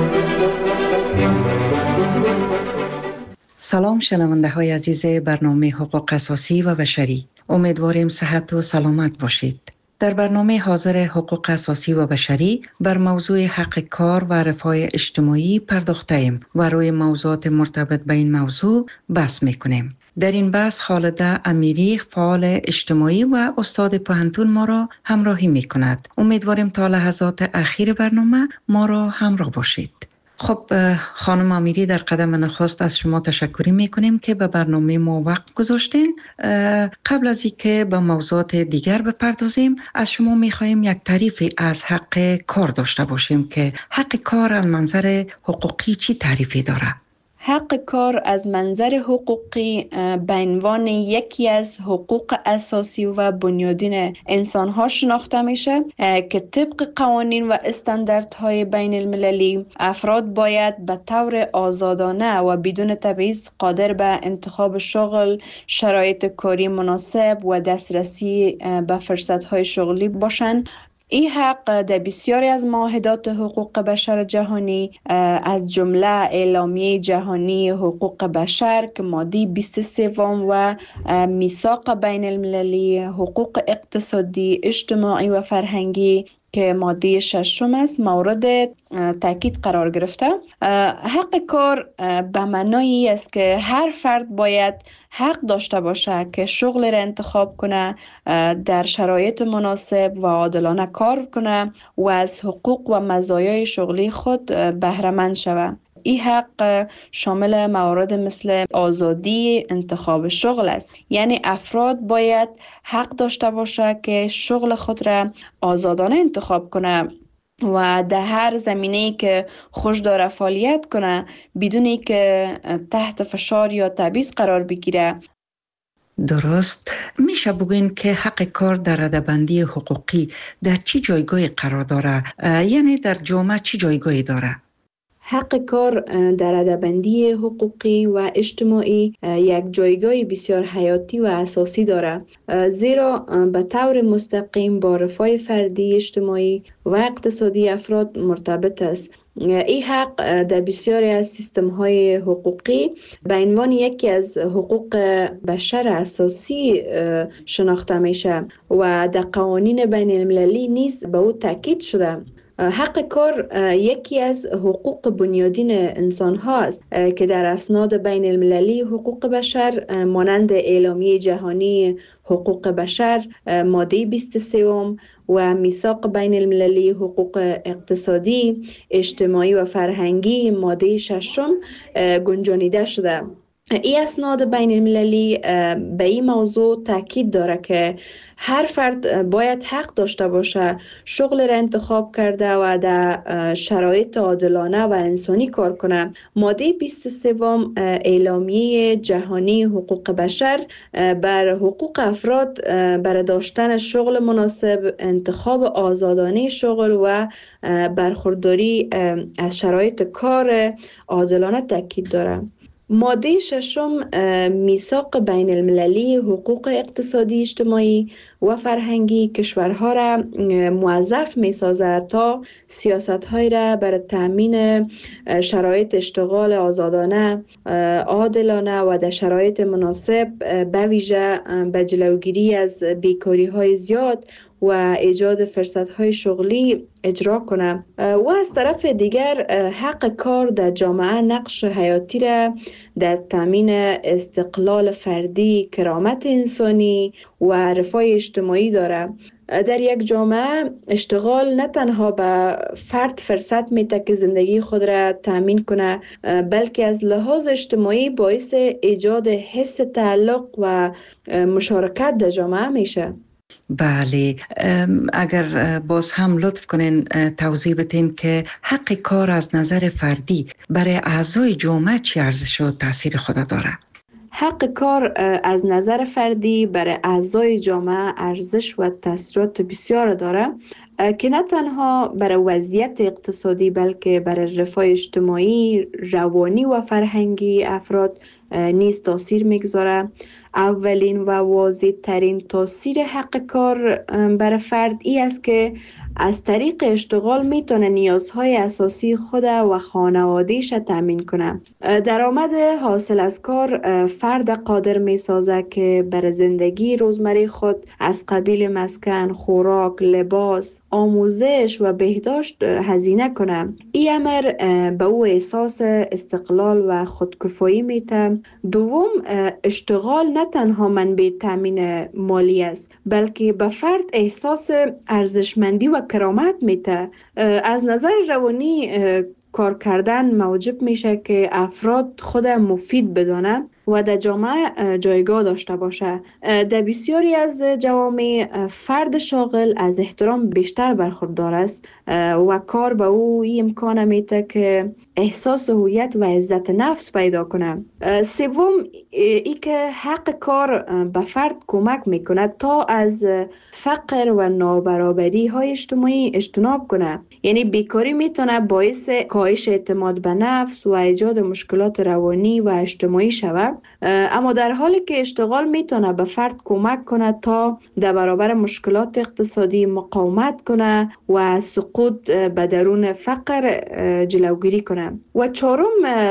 سلام شنونده های عزیز برنامه حقوق اساسی و بشری. امیدواریم صحت و سلامت باشید. در برنامه حاضر حقوق اساسی و بشری بر موضوع حق کار و رفاه اجتماعی پرداخته‌ایم و روی موضوعات مرتبط به این موضوع بحث می‌کنیم. در این بحث خالده امیری فعال اجتماعی و استاد پوهنتون ما را همراهی می‌کند. امیدواریم تا لحظات اخیر برنامه ما را همراه باشید. خب خانم امیری، در قدم نخست از شما تشکر میکنیم که به برنامه ما وقت گذاشتین. قبل از اینکه به موضوعات دیگر بپردازیم از شما میخواهیم یک تعریفی از حق کار داشته باشیم که حق کار از منظر حقوقی چی تعریفی داره؟ حق کار از منظر حقوقی به عنوان یکی از حقوق اساسی و بنیادین انسان‌ها شناخته میشه که طبق قوانین و استانداردهای بین المللی افراد باید به طور آزادانه و بدون تبعیض قادر به انتخاب شغل، شرایط کاری مناسب و دسترسی به فرصت‌های شغلی باشند. این حق در بسیاری از معاهدات حقوق بشر جهانی از جمله اعلامیه جهانی حقوق بشر که ماده 23 و میثاق بین المللی حقوق اقتصادی، اجتماعی و فرهنگی که ماده 6 است مورد تاکید قرار گرفته. حق کار به معنای است که هر فرد باید حق داشته باشه که شغل را انتخاب کنه، در شرایط مناسب و عادلانه کار کنه و از حقوق و مزایای شغلی خود بهره مند شود. این حق شامل موارد مثل آزادی انتخاب شغل است، یعنی افراد باید حق داشته باشه که شغل خود را آزادانه انتخاب کنه و در هر زمینه‌ای که خوش داره فعالیت کنه بدون که تحت فشار یا تبعیض قرار بگیره. درست. میشه بگوین که حق کار در رده‌بندی حقوقی در چی جایگاهی قرار داره؟ یعنی در جامعه چی جایگاهی داره؟ حق کار در رده‌بندی حقوقی و اجتماعی یک جایگاه بسیار حیاتی و اساسی دارد، زیرا به طور مستقیم با رفاه فردی، اجتماعی و اقتصادی افراد مرتبط است. این حق در بسیاری از سیستم‌های حقوقی به عنوان یکی از حقوق بشر اساسی شناخته میشه و در قوانین بین المللی نیز به او تاکید شده. حق کار یکی از حقوق بنیادین انسان هاست که در اسناد بین المللی حقوق بشر مانند اعلامیه جهانی حقوق بشر ماده 23 و میثاق بین المللی حقوق اقتصادی، اجتماعی و فرهنگی ماده 6 گنجانیده شده. این اسناد بین المللی به این موضوع تاکید داره که هر فرد باید حق داشته باشه شغل را انتخاب کرده و در شرایط عادلانه و انسانی کار کنه. ماده 23 اعلامیه جهانی حقوق بشر بر حقوق افراد برای داشتن شغل مناسب، انتخاب آزادانه شغل و برخورداری از شرایط کار عادلانه تاکید داره. ماده 6 میثاق بین المللی حقوق اقتصادی، اجتماعی و فرهنگی کشورها را موظف می سازد تا سیاست‌های را برای تأمین شرایط اشتغال آزادانه، عادلانه و در شرایط مناسب به ویژه به جلوگیری از بیکاری‌های زیاد و ایجاد فرصت‌های شغلی اجرا کنه. و از طرف دیگر حق کار در جامعه نقش حیاتی را در تامین استقلال فردی، کرامت انسانی و رفاه اجتماعی داره. در یک جامعه اشتغال نه تنها به فرد فرصت میده که زندگی خود را تامین کنه، بلکه از لحاظ اجتماعی باعث ایجاد حس تعلق و مشارکت در جامعه میشه. بله، اگر باز هم لطف کنین توضیح بدین که حق کار از نظر فردی برای اعضای جامعه چی ارزش و تاثیر خود داره؟ حق کار از نظر فردی برای اعضای جامعه ارزش و تاثیرات بسیار داره که نه تنها برای وضعیت اقتصادی بلکه برای رفاه اجتماعی، روانی و فرهنگی افراد نیز تاثیر میگذاره. اولین و واضح ترین تاثیر حق کار برای فرد ای است که از طریق اشتغال میتونه نیازهای اساسی خود و خانوادهش تامین کنه. درآمد حاصل از کار فرد قادر میسازه که برای زندگی روزمره خود از قبیل مسکن، خوراک، لباس، آموزش و بهداشت هزینه کنه. این امر به او احساس استقلال و خودکفایی میده. دوم، اشتغال نه تنها منبع تامین مالی است بلکه به فرد احساس ارزشمندی و کرامت میده. از نظر روانی کار کردن موجب میشه که افراد خود مفید بدانه و در جامعه جایگاه داشته باشه. در بسیاری از جوامع فرد شاغل از احترام بیشتر برخوردار است و کار به او این امکان میده که احساس هویت و عزت نفس پیدا کنه. سوم، ای که حق کار به فرد کمک میکنه تا از فقر و نابرابری های اجتماعی اجتناب کنه. یعنی بیکاری میتونه باعث کاهش اعتماد به نفس و ایجاد مشکلات روانی و اجتماعی شود، اما در حالی که اشتغال میتونه به فرد کمک کنه تا در برابر مشکلات اقتصادی مقاومت کنه و سقوط به درون فقر جلوگیری کنه. و چهارم،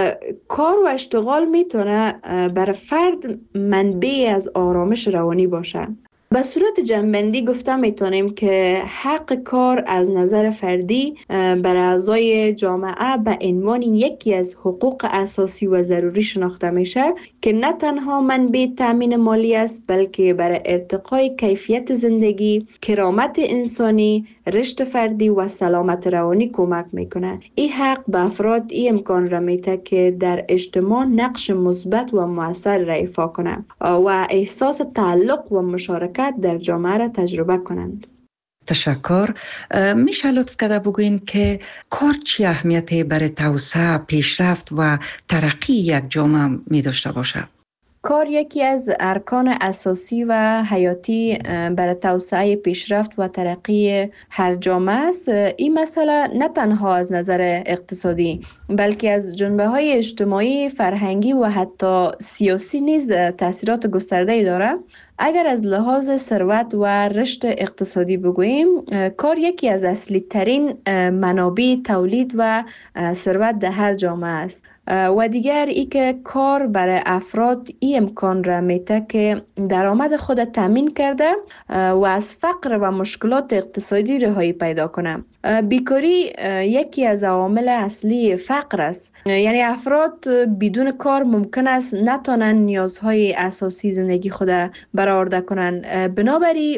کار و اشتغال میتونه بر فرد منبع از آرامش روانی باشه. به صورت جمع‌بندی گفته میتونیم که حق کار از نظر فردی بر اعضای جامعه به عنوان یکی از حقوق اساسی و ضروری شناخته میشه که نه تنها منبع تامین مالی است بلکه برای ارتقای کیفیت زندگی، کرامت انسانی، رشد فردی و سلامت روانی کمک میکنه. این حق به افراد این امکان را میده که در اجتماع نقش مثبت و مؤثر را ایفا کنند و احساس تعلق و مشارکت در جامعه را تجربه کنند. تشکر. میشه لطف کرده بگوین که کار چی اهمیتی برای توسعه، پیشرفت و ترقی یک جامعه می داشته باشه؟ کار یکی از ارکان اساسی و حیاتی برای توسعه، پیشرفت و ترقی هر جامعه است. این مسئله نه تنها از نظر اقتصادی بلکه از جنبه‌های اجتماعی، فرهنگی و حتی سیاسی نیز تأثیرات گسترده‌ای دارد. اگر از لحاظ ثروت و رشد اقتصادی بگوییم، کار یکی از اصلی ترین منابع تولید و ثروت در هر جامعه است. و دیگر ای که کار برای افراد این امکان را میده که درآمد خود تامین کرده و از فقر و مشکلات اقتصادی رهایی پیدا کنه. بیکاری یکی از عوامل اصلی فقر است. یعنی افراد بدون کار ممکن است نتوانند نیازهای اساسی زندگی خود برآورده کنند. بنابراین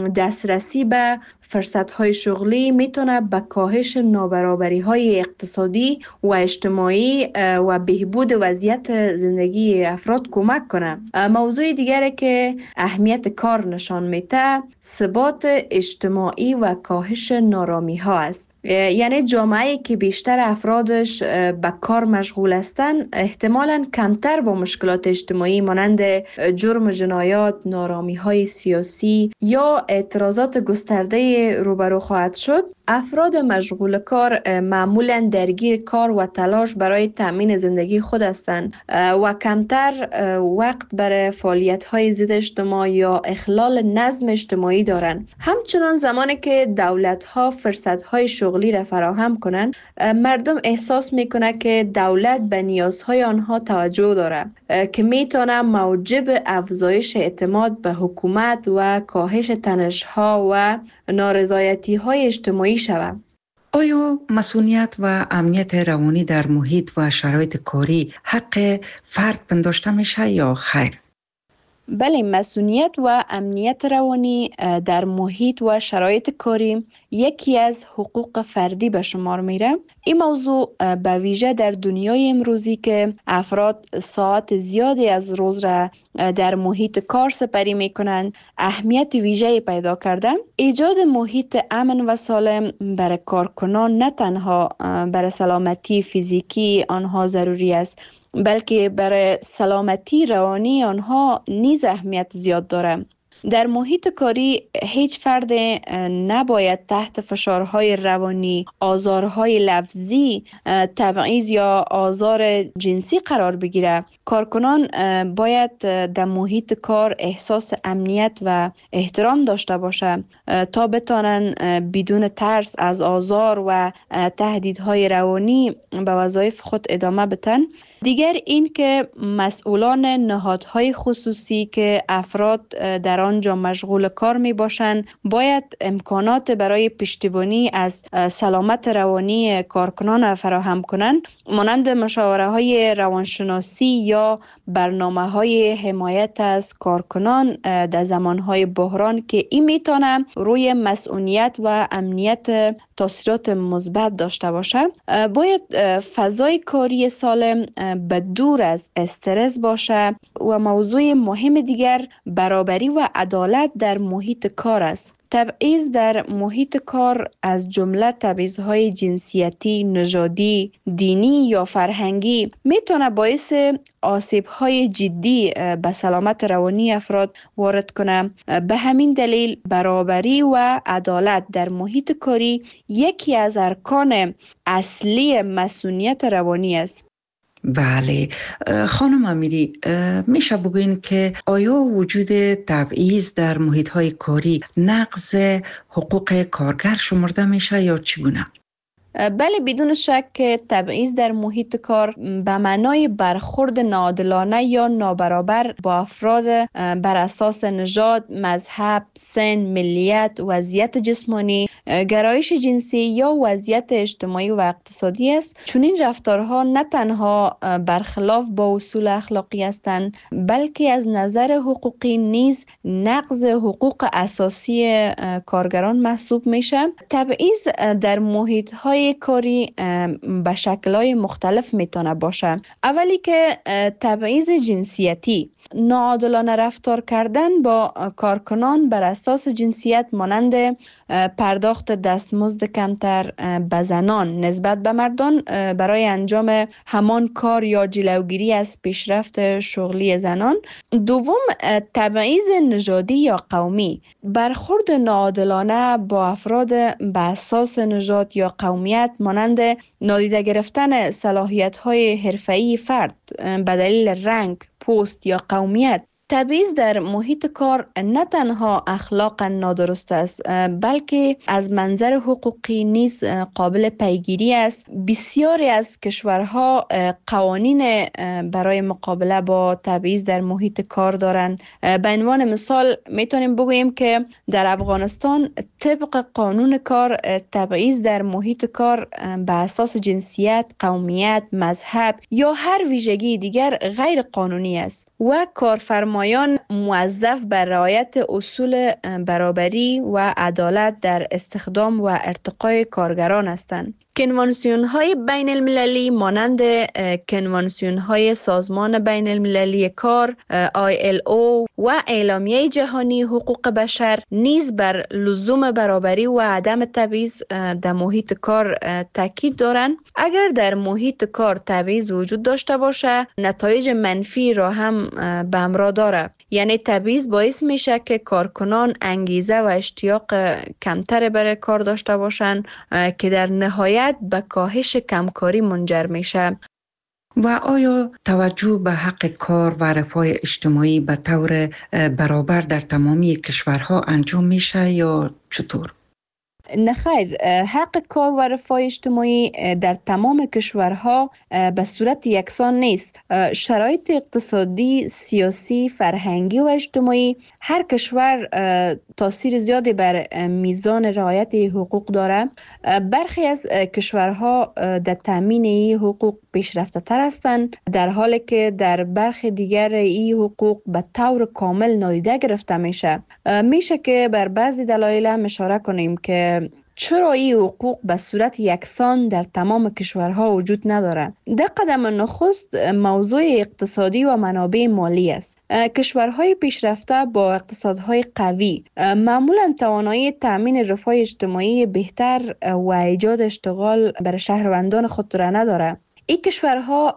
دسترسی به فرصت‌های شغلی میتونه به کاهش نابرابری‌های اقتصادی و اجتماعی و بهبود وضعیت زندگی افراد کمک کنه. موضوع دیگری که اهمیت کار نشان میده، ثبات اجتماعی و کاهش نارامی‌ها است. یعنی جامعه‌ای که بیشتر افرادش به کار مشغول هستند احتمالاً کمتر با مشکلات اجتماعی مانند جرم و جنایات، نارامی‌های سیاسی یا اعتراضات گسترده روبرو خواهد شد. افراد مشغول کار معمولاً درگیر کار و تلاش برای تأمین زندگی خود هستند و کمتر وقت برای فعالیت‌های ضد اجتماع یا اخلال نظم اجتماعی دارند. همچنان زمانی که دولت‌ها فرصت‌های شغلی را فراهم کنند، مردم احساس می‌کنند که دولت به نیازهای آنها توجه دارد که می‌تواند موجب افزایش اعتماد به حکومت و کاهش تنش‌ها و نارضایتی‌های اجتماعی شود. آیا مسئولیت و امنیت روانی در محیط و شرایط کاری حق فرد پنداشته میشه یا خیر؟ بله، مسئولیت و امنیت روانی در محیط و شرایط کاری یکی از حقوق فردی به شمار میره. این موضوع به ویژه در دنیای امروزی که افراد ساعت زیادی از روز را در محیط کار سپری میکنند اهمیت ویژه‌ای پیدا کرده. ایجاد محیط امن و سالم برای کارکنان نه تنها برای سلامتی فیزیکی آنها ضروری است، بلکه برای سلامتی روانی آنها نیز اهمیت زیاد دارد. در محیط کاری هیچ فرد نباید تحت فشارهای روانی، آزارهای لفظی، تبعیض یا آزار جنسی قرار بگیرد. کارکنان باید در محیط کار احساس امنیت و احترام داشته باشند تا بتوانند بدون ترس از آزار و تهدیدهای روانی به وظایف خود ادامه بدن. دیگر این که مسئولان نهادهای خصوصی که افراد در آنجا مشغول کار می باشند باید امکانات برای پشتیبانی از سلامت روانی کارکنان فراهم کنند، مانند مشاوره های روانشناسی یا برنامه های حمایت از کارکنان در زمان های بحران که این میتونه روی مسئولیت و امنیت تاثیرات مثبت داشته باشه. باید فضای کاری سالم به دور از استرس باشه و موضوع مهم دیگر برابری و عدالت در محیط کار است. تبعیض در محیط کار از جمله تبعیض‌های جنسیتی، نژادی، دینی یا فرهنگی میتونه باعث آسیب‌های جدی به سلامت روانی افراد وارد کنه. به همین دلیل برابری و عدالت در محیط کاری یکی از ارکان اصلی مسئولیت روانی است. بله خانم امیری، میشه بگوین که آیا وجود تبعیض در محیط‌های کاری نقض حقوق کارگر شمرده میشه یا چگونه؟ بله، بدون شک تبعیض در محیط کار به معنای برخورد ناعادلانه یا نابرابر با افراد بر اساس نژاد، مذهب، سن، ملیت، وضعیت جسمانی، گرایش جنسی یا وضعیت اجتماعی و اقتصادی است. چون این رفتارها نه تنها برخلاف با اصول اخلاقی هستند، بلکه از نظر حقوقی نیز نقض حقوق اساسی کارگران محسوب میشه. تبعیض در محیط‌های کاری به شکل‌های مختلف میتونه باشه. اولی که تبعیض جنسیتی، ناعادلانه رفتار کردن با کارکنان بر اساس جنسیت مانند پرداخت دستمزد کمتر به زنان نسبت به مردان برای انجام همان کار یا جلوگیری از پیشرفت شغلی زنان. دوم، تبعیض نژادی یا قومی، برخورد ناعادلانه با افراد به اساس نژاد یا قومیت مانند نادیده گرفتن صلاحیت‌های حرفه‌ای فرد به دلیل رنگ، پوست یا قومیت. تبعیض در محیط کار نه تنها اخلاقا نادرست است، بلکه از منظر حقوقی نیز قابل پیگیری است. بسیاری از کشورها قوانین برای مقابله با تبعیض در محیط کار دارند. به عنوان مثال میتونیم بگوییم که در افغانستان طبق قانون کار تبعیض در محیط کار به اساس جنسیت، قومیت، مذهب یا هر ویژگی دیگر غیر قانونی است و کارفرمایان موظف بر رعایت اصول برابری و عدالت در استخدام و ارتقای کارگران هستند. کنوانسیون های بین المللی مانند کنوانسیون های سازمان بین المللی کار ILO و اعلامیه جهانی حقوق بشر نیز بر لزوم برابری و عدم تبعیض در محیط کار تاکید دارند. اگر در محیط کار تبعیض وجود داشته باشه، نتایج منفی را هم به همراه داره. یعنی تبعیض باعث میشه که کارکنان انگیزه و اشتیاق کمتر برای کار داشته باشند که در نهایت به کاهش کمکاری منجر میشه. و آیا توجه به حق کار و رفاه اجتماعی به طور برابر در تمامی کشورها انجام میشه یا چطور؟ نخیر، حق کار و رفاه اجتماعی در تمام کشورها به صورت یکسان نیست. شرایط اقتصادی، سیاسی، فرهنگی و اجتماعی هر کشور تاثیر زیادی بر میزان رعایت حقوق داره. برخی از کشورها در تامین این حقوق پیشرفته تر هستند، در حالی که در برخی دیگر این حقوق به طور کامل نادیده گرفته میشه. میشه که بر بعضی دلایل هم اشاره کنیم که چرا این حقوق به صورت یکسان در تمام کشورها وجود ندارد. در قدم نخست موضوع اقتصادی و منابع مالی است. کشورهای پیشرفته با اقتصادهای قوی معمولا توانایی تامین رفاه اجتماعی بهتر و ایجاد اشتغال برای شهروندان خود را ندارد. این کشورها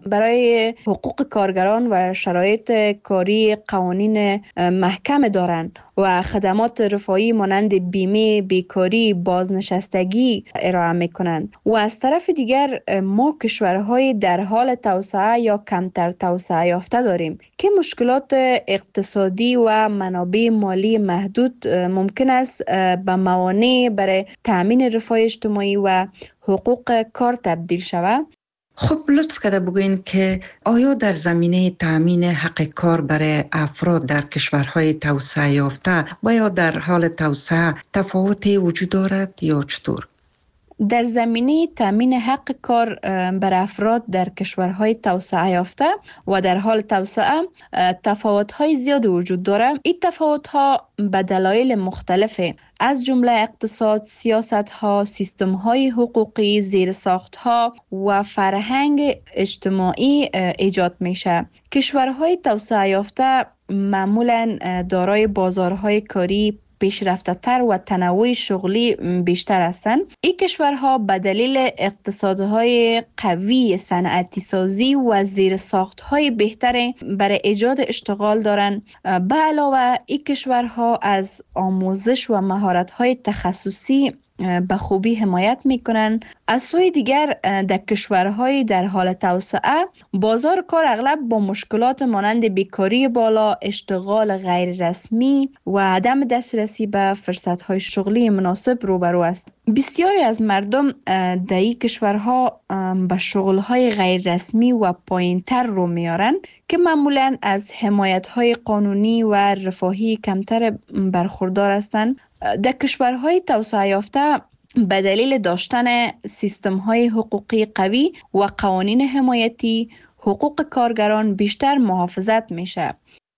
برای حقوق کارگران و شرایط کاری قوانین محکم دارند و خدمات رفاهی مانند بیمه، بیکاری، بازنشستگی ارائه میکنند. و از طرف دیگر ما کشورهای در حال توسعه یا کمتر توسعه یافته داریم که مشکلات اقتصادی و منابع مالی محدود ممکن است به موانع برای تأمین رفاه اجتماعی و حقوق کار تبدیل شود. خب لطف کرده بگوین که آیا در زمینه تأمین حق کار برای افراد در کشورهای توسعه یافته و یا در حال توسعه تفاوتی وجود دارد یا چطور؟ در زمینه تامین حق کار بر افراد در کشورهای توسعه یافته و در حال توسعه تفاوت‌های زیاد وجود دارد. این تفاوت‌ها به دلایل مختلفه، از جمله اقتصاد، سیاست‌ها، سیستم‌های حقوقی، زیرساخت‌ها و فرهنگ اجتماعی ایجاد میشه. کشورهای توسعه یافته معمولاً دارای بازارهای کاری پیشرفته تر و تنوع شغلی بیشتر هستند. این کشورها به دلیل اقتصادهای قوی، صنعتی سازی و زیرساختهای بهتر برای ایجاد اشتغال دارند. به علاوه این کشورها از آموزش و مهارت‌های تخصصی به خوبی حمایت میکنن. از سوی دیگر در کشورهای در حال توسعه بازار کار اغلب با مشکلات مانند بیکاری بالا، اشتغال غیر رسمی و عدم دسترسی به فرصتهای شغلی مناسب روبرو است. بسیاری از مردم در این کشورها به شغلهای غیر رسمی و پایینتر رو میارن که معمولاً از حمایتهای قانونی و رفاهی کمتر برخوردار هستند. در کشورهای توسعه یافته به دلیل داشتن سیستم‌های حقوقی قوی و قوانین حمایتی، حقوق کارگران بیشتر محافظت میشه.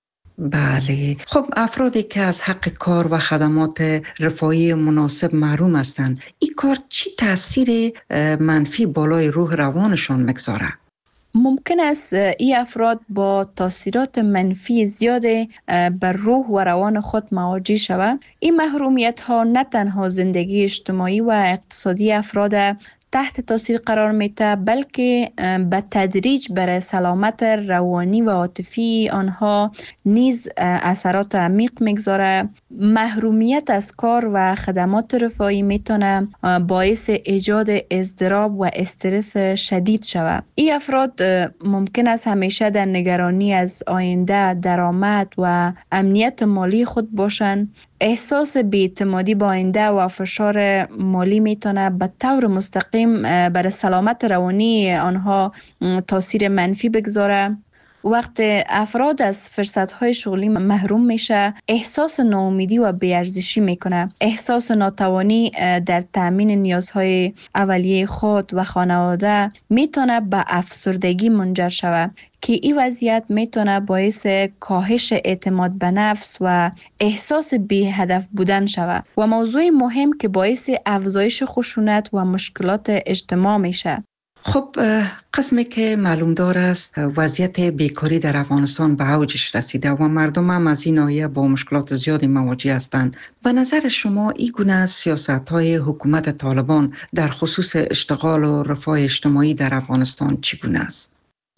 بله، خب افرادی که از حق کار و خدمات رفاهی مناسب محروم هستند، این کار چی تاثیر منفی بالای روح روانشان میگذاره؟ ممکن است این افراد با تاثیرات منفی زیاد بر روح و روان خود مواجه شوند. این محرومیت ها نه تنها زندگی اجتماعی و اقتصادی افراد تحت تاثیر قرار میده، بلکه به تدریج برای سلامت روانی و عاطفی آنها نیز اثرات عمیق میگذاره. محرومیت از کار و خدمات رفاهی میتونه باعث ایجاد اضطراب و استرس شدید شود. این افراد ممکن است همیشه در نگرانی از آینده، درآمد و امنیت مالی خود باشند. احساس بی‌اعتمادی با آینده و فشار مالی میتونه به طور مستقیم بر سلامت روانی آنها تاثیر منفی بگذاره. وقت افراد از فرصت‌های شغلی محروم میشه، احساس ناامیدی و بی‌ارزشی میکنه. احساس ناتوانی در تامین نیازهای اولیه خود و خانواده میتونه به افسردگی منجر شود که این وضعیت میتونه باعث کاهش اعتماد به نفس و احساس بی هدف بودن شود و موضوع مهم که باعث افزایش خشونت و مشکلات اجتماع میشه. خب قسمی که معلوم دار است وضعیت بیکاری در افغانستان به اوجش رسیده و مردم هم از این ناحیه با مشکلات زیادی مواجه هستند. به نظر شما این گونه سیاست‌های حکومت طالبان در خصوص اشتغال و رفاه اجتماعی در افغانستان چگونه است؟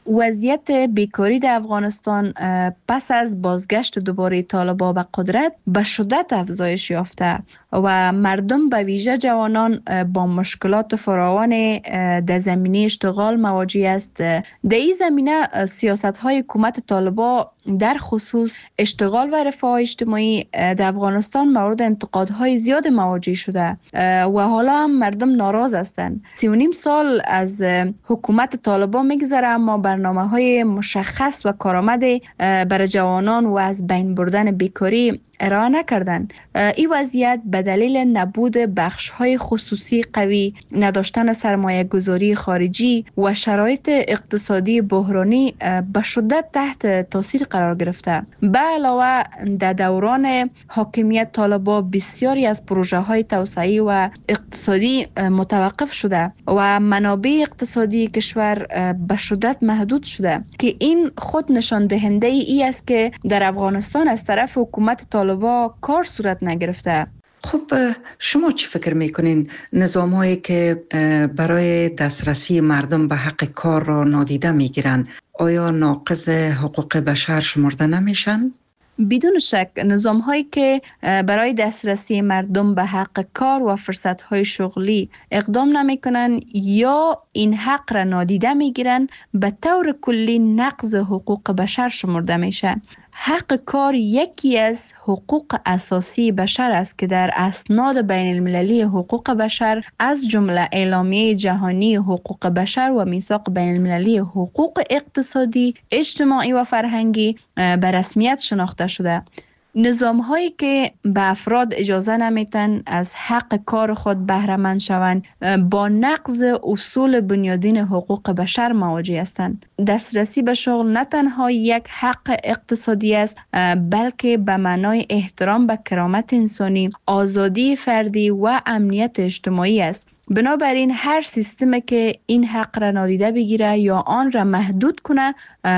وضعیت بیکاری در افغانستان پس از بازگشت دوباره طالبان به قدرت به شدت افزایش یافته و مردم به ویژه جوانان با مشکلات فراوان در زمینه اشتغال مواجه است. در این زمینه سیاست‌های حکومت طالبان در خصوص اشتغال و رفاه اجتماعی در افغانستان مورد انتقادهای زیاد مواجه شده و حالا هم مردم ناراض هستند. 3.5 سال از حکومت طالبان میگذره اما برنامه‌های مشخص و کارآمد برای جوانان و از بین بردن بیکاری ارائه نکردن. این وضعیت به دلیل نبود بخش‌های خصوصی قوی، نداشتن سرمایه گذاری خارجی و شرایط اقتصادی بحرانی به شدت تحت تاثیر قرار گرفته. به علاوه در دوران حاکمیت طالبان بسیاری از پروژه‌های توسعه‌ای و اقتصادی متوقف شده و منابع اقتصادی کشور به شدت محدود شده که این خود نشان دهنده ای است که در افغانستان از طرف حکومت طالبان کار صورت نگرفته. خب شما چی فکر میکنین نظام‌هایی که برای دسترسی مردم به حق کار را نادیده میگیرن آیا ناقض حقوق بشر شمرده نمیشن؟ بدون شک نظام‌هایی که برای دسترسی مردم به حق کار و فرصت‌های شغلی اقدام نمی‌کنند یا این حق را نادیده می‌گیرند به طور کلی نقض حقوق بشر شمرده میشن. حق کار یکی از حقوق اساسی بشر است که در اسناد بین المللی حقوق بشر از جمله اعلامیه جهانی حقوق بشر و میثاق بین المللی حقوق اقتصادی، اجتماعی و فرهنگی به رسمیت شناخته شده. نظام‌هایی که به افراد اجازه نمیتن از حق کار خود بهره مند شوند با نقض اصول بنیادین حقوق بشر مواجه هستند. دسترسی به شغل نه تنها یک حق اقتصادی است بلکه به معنای احترام به کرامت انسانی، آزادی فردی و امنیت اجتماعی است. بنابراین هر سیستمی که این حق را نادیده بگیره یا آن را محدود کنه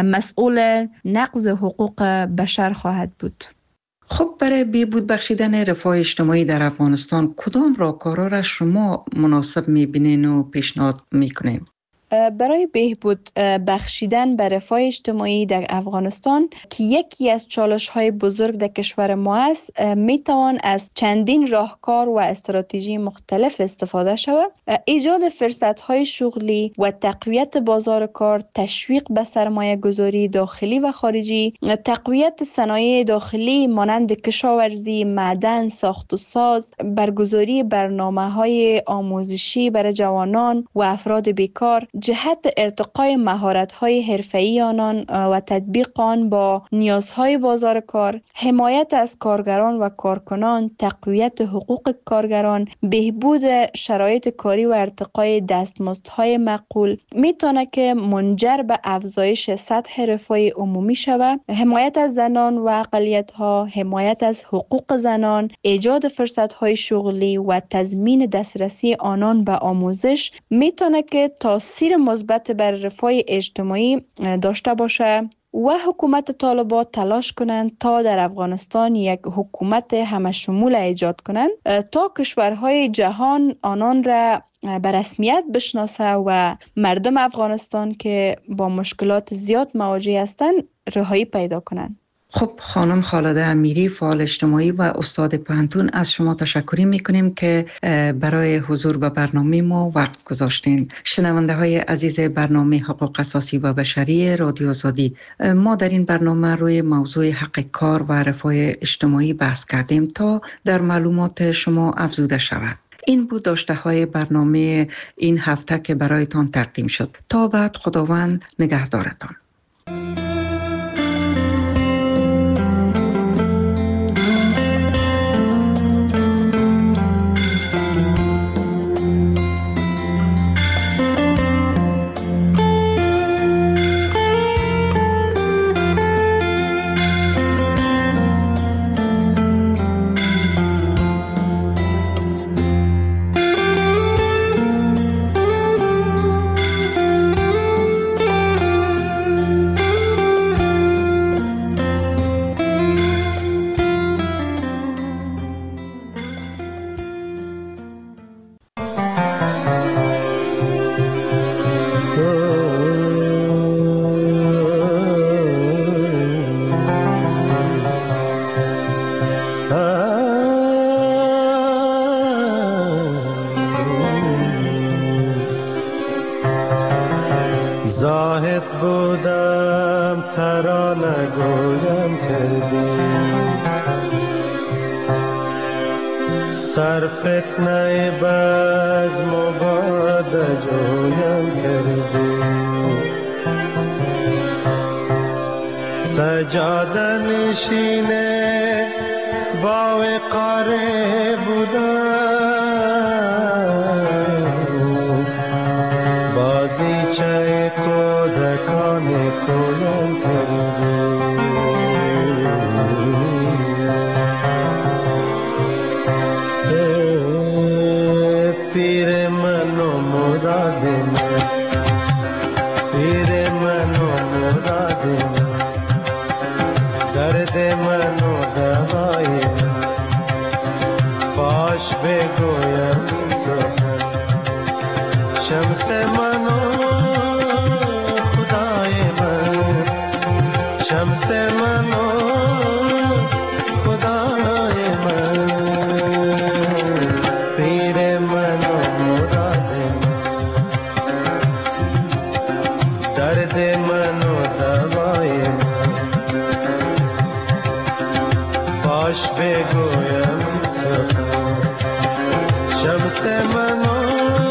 مسئول نقض حقوق بشر خواهد بود. خب برای بهبود بخشیدن رفاه اجتماعی در افغانستان کدام راهکارها را شما مناسب می‌بینین و پیشنهاد می‌کنین؟ برای بهبود بخشیدن به رفاه اجتماعی در افغانستان که یکی از چالش‌های بزرگ در کشور ما است، میتوان از چندین راهکار و استراتژی مختلف استفاده شود. ایجاد فرصت‌های شغلی و تقویت بازار کار، تشویق به سرمایه گذاری داخلی و خارجی، تقویت صنایع داخلی مانند کشاورزی، معدن، ساخت و ساز، برگزاری برنامه‌های آموزشی برای جوانان و افراد بیکار، جهت ارتقای مهارت‌های حرفه‌ای آنان و تطبیق آن با نیازهای بازار کار، حمایت از کارگران و کارکنان، تقویت حقوق کارگران، بهبود شرایط کاری و ارتقای دستمزدهای معقول میتونه که منجر به افزایش سطح رفاه عمومی شود. حمایت از زنان و اقلیت‌ها، حمایت از حقوق زنان، ایجاد فرصت‌های شغلی و تضمین دسترسی آنان به آموزش میتونه که تاثیر مثبت بر رفاه اجتماعی داشته باشه و حکومت طالبان تلاش کنند تا در افغانستان یک حکومت همشمول ایجاد کنند تا کشورهای جهان آنان را به رسمیت بشناسه و مردم افغانستان که با مشکلات زیاد مواجه هستند رهایی پیدا کنند. خب خانم خالده امیری، فعال اجتماعی و استاد پوهنتون، از شما تشکر میکنیم که برای حضور به برنامه ما وقت گذاشتین. شنونده های عزیز برنامه حقوق اساسی و بشری رادیو آزادی، ما در این برنامه روی موضوع حق کار و رفاه اجتماعی بحث کردیم تا در معلومات شما افزوده شود. این بود داشته های برنامه این هفته که برایتان تقدیم شد. تا بعد، خداوند نگهدارتان. سر فتنه بزم و باد جویم کردی سجاده نشینه با وقاره بودم بازی چه کودکان کویم کردی پیر من و مراد من پیر من و مراد من درد من و دوای من فاش بگویم سخن شمس من و خدای من شمس من و خدای من پیر من و مراد من درد من و دوای من فاش بگویم سخن شمس من و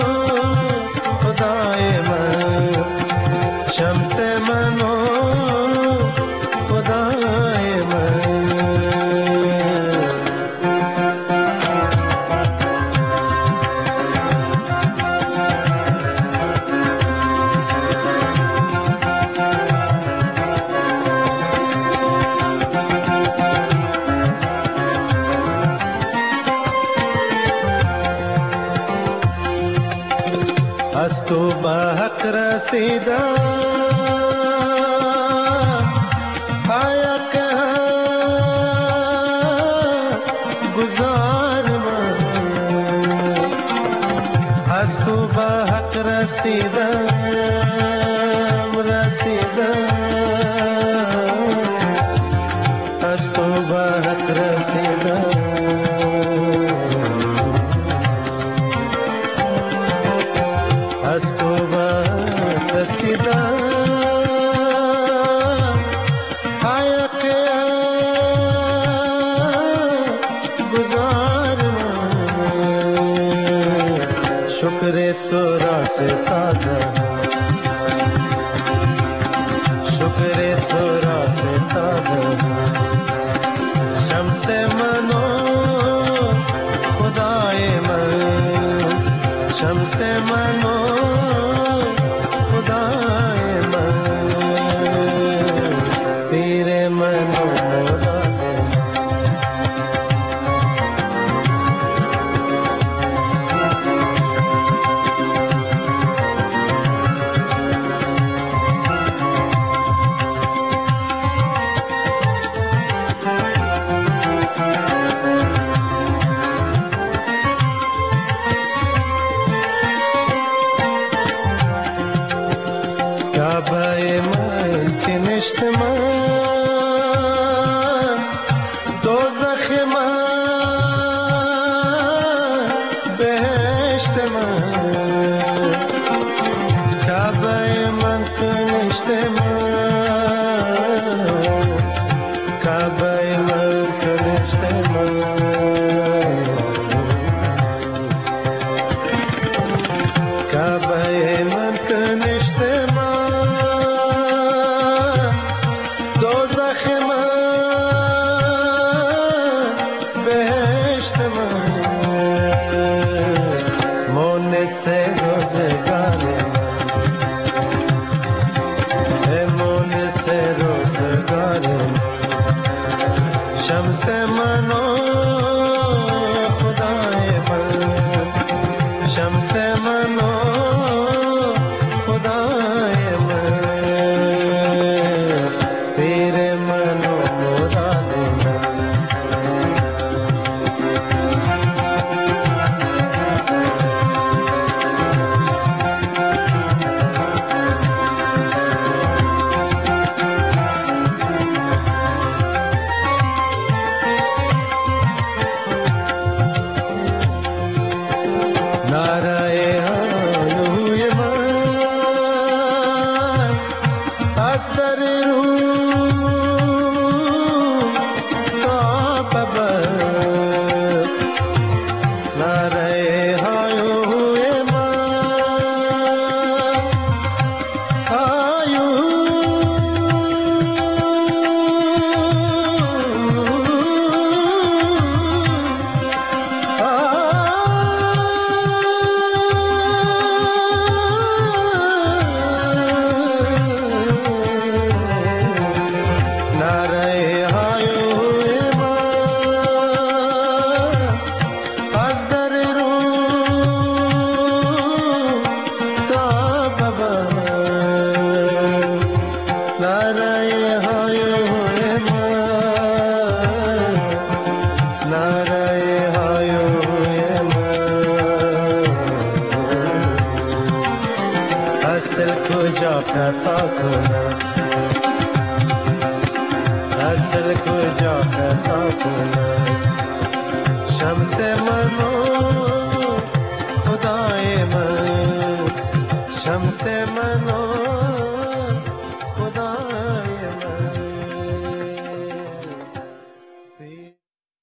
خدای من شمس من و خدای من از تو به حق رسیدم حق گزار من از تو به حق رسیدم از تو به حق رسیدم از تو به رسیدم حق گزار من شکر تو را ستادم شکر تو را ستادم شمس من و خدای من شمس من و خدای من پیر من و مراد کعبه من که نشت من دوزخ من بهشت من کعبه من که نشت من کعبه من که نشت من کعبه من که نشت من دوزخ من بهشت من مونس روزگار من مونس روزگار من شمس من و خدای من شمس من و خدای من پیر من و مراد من کجا خطا کنم اصل کجا خطا کنم شمس منو خدای من شمس منو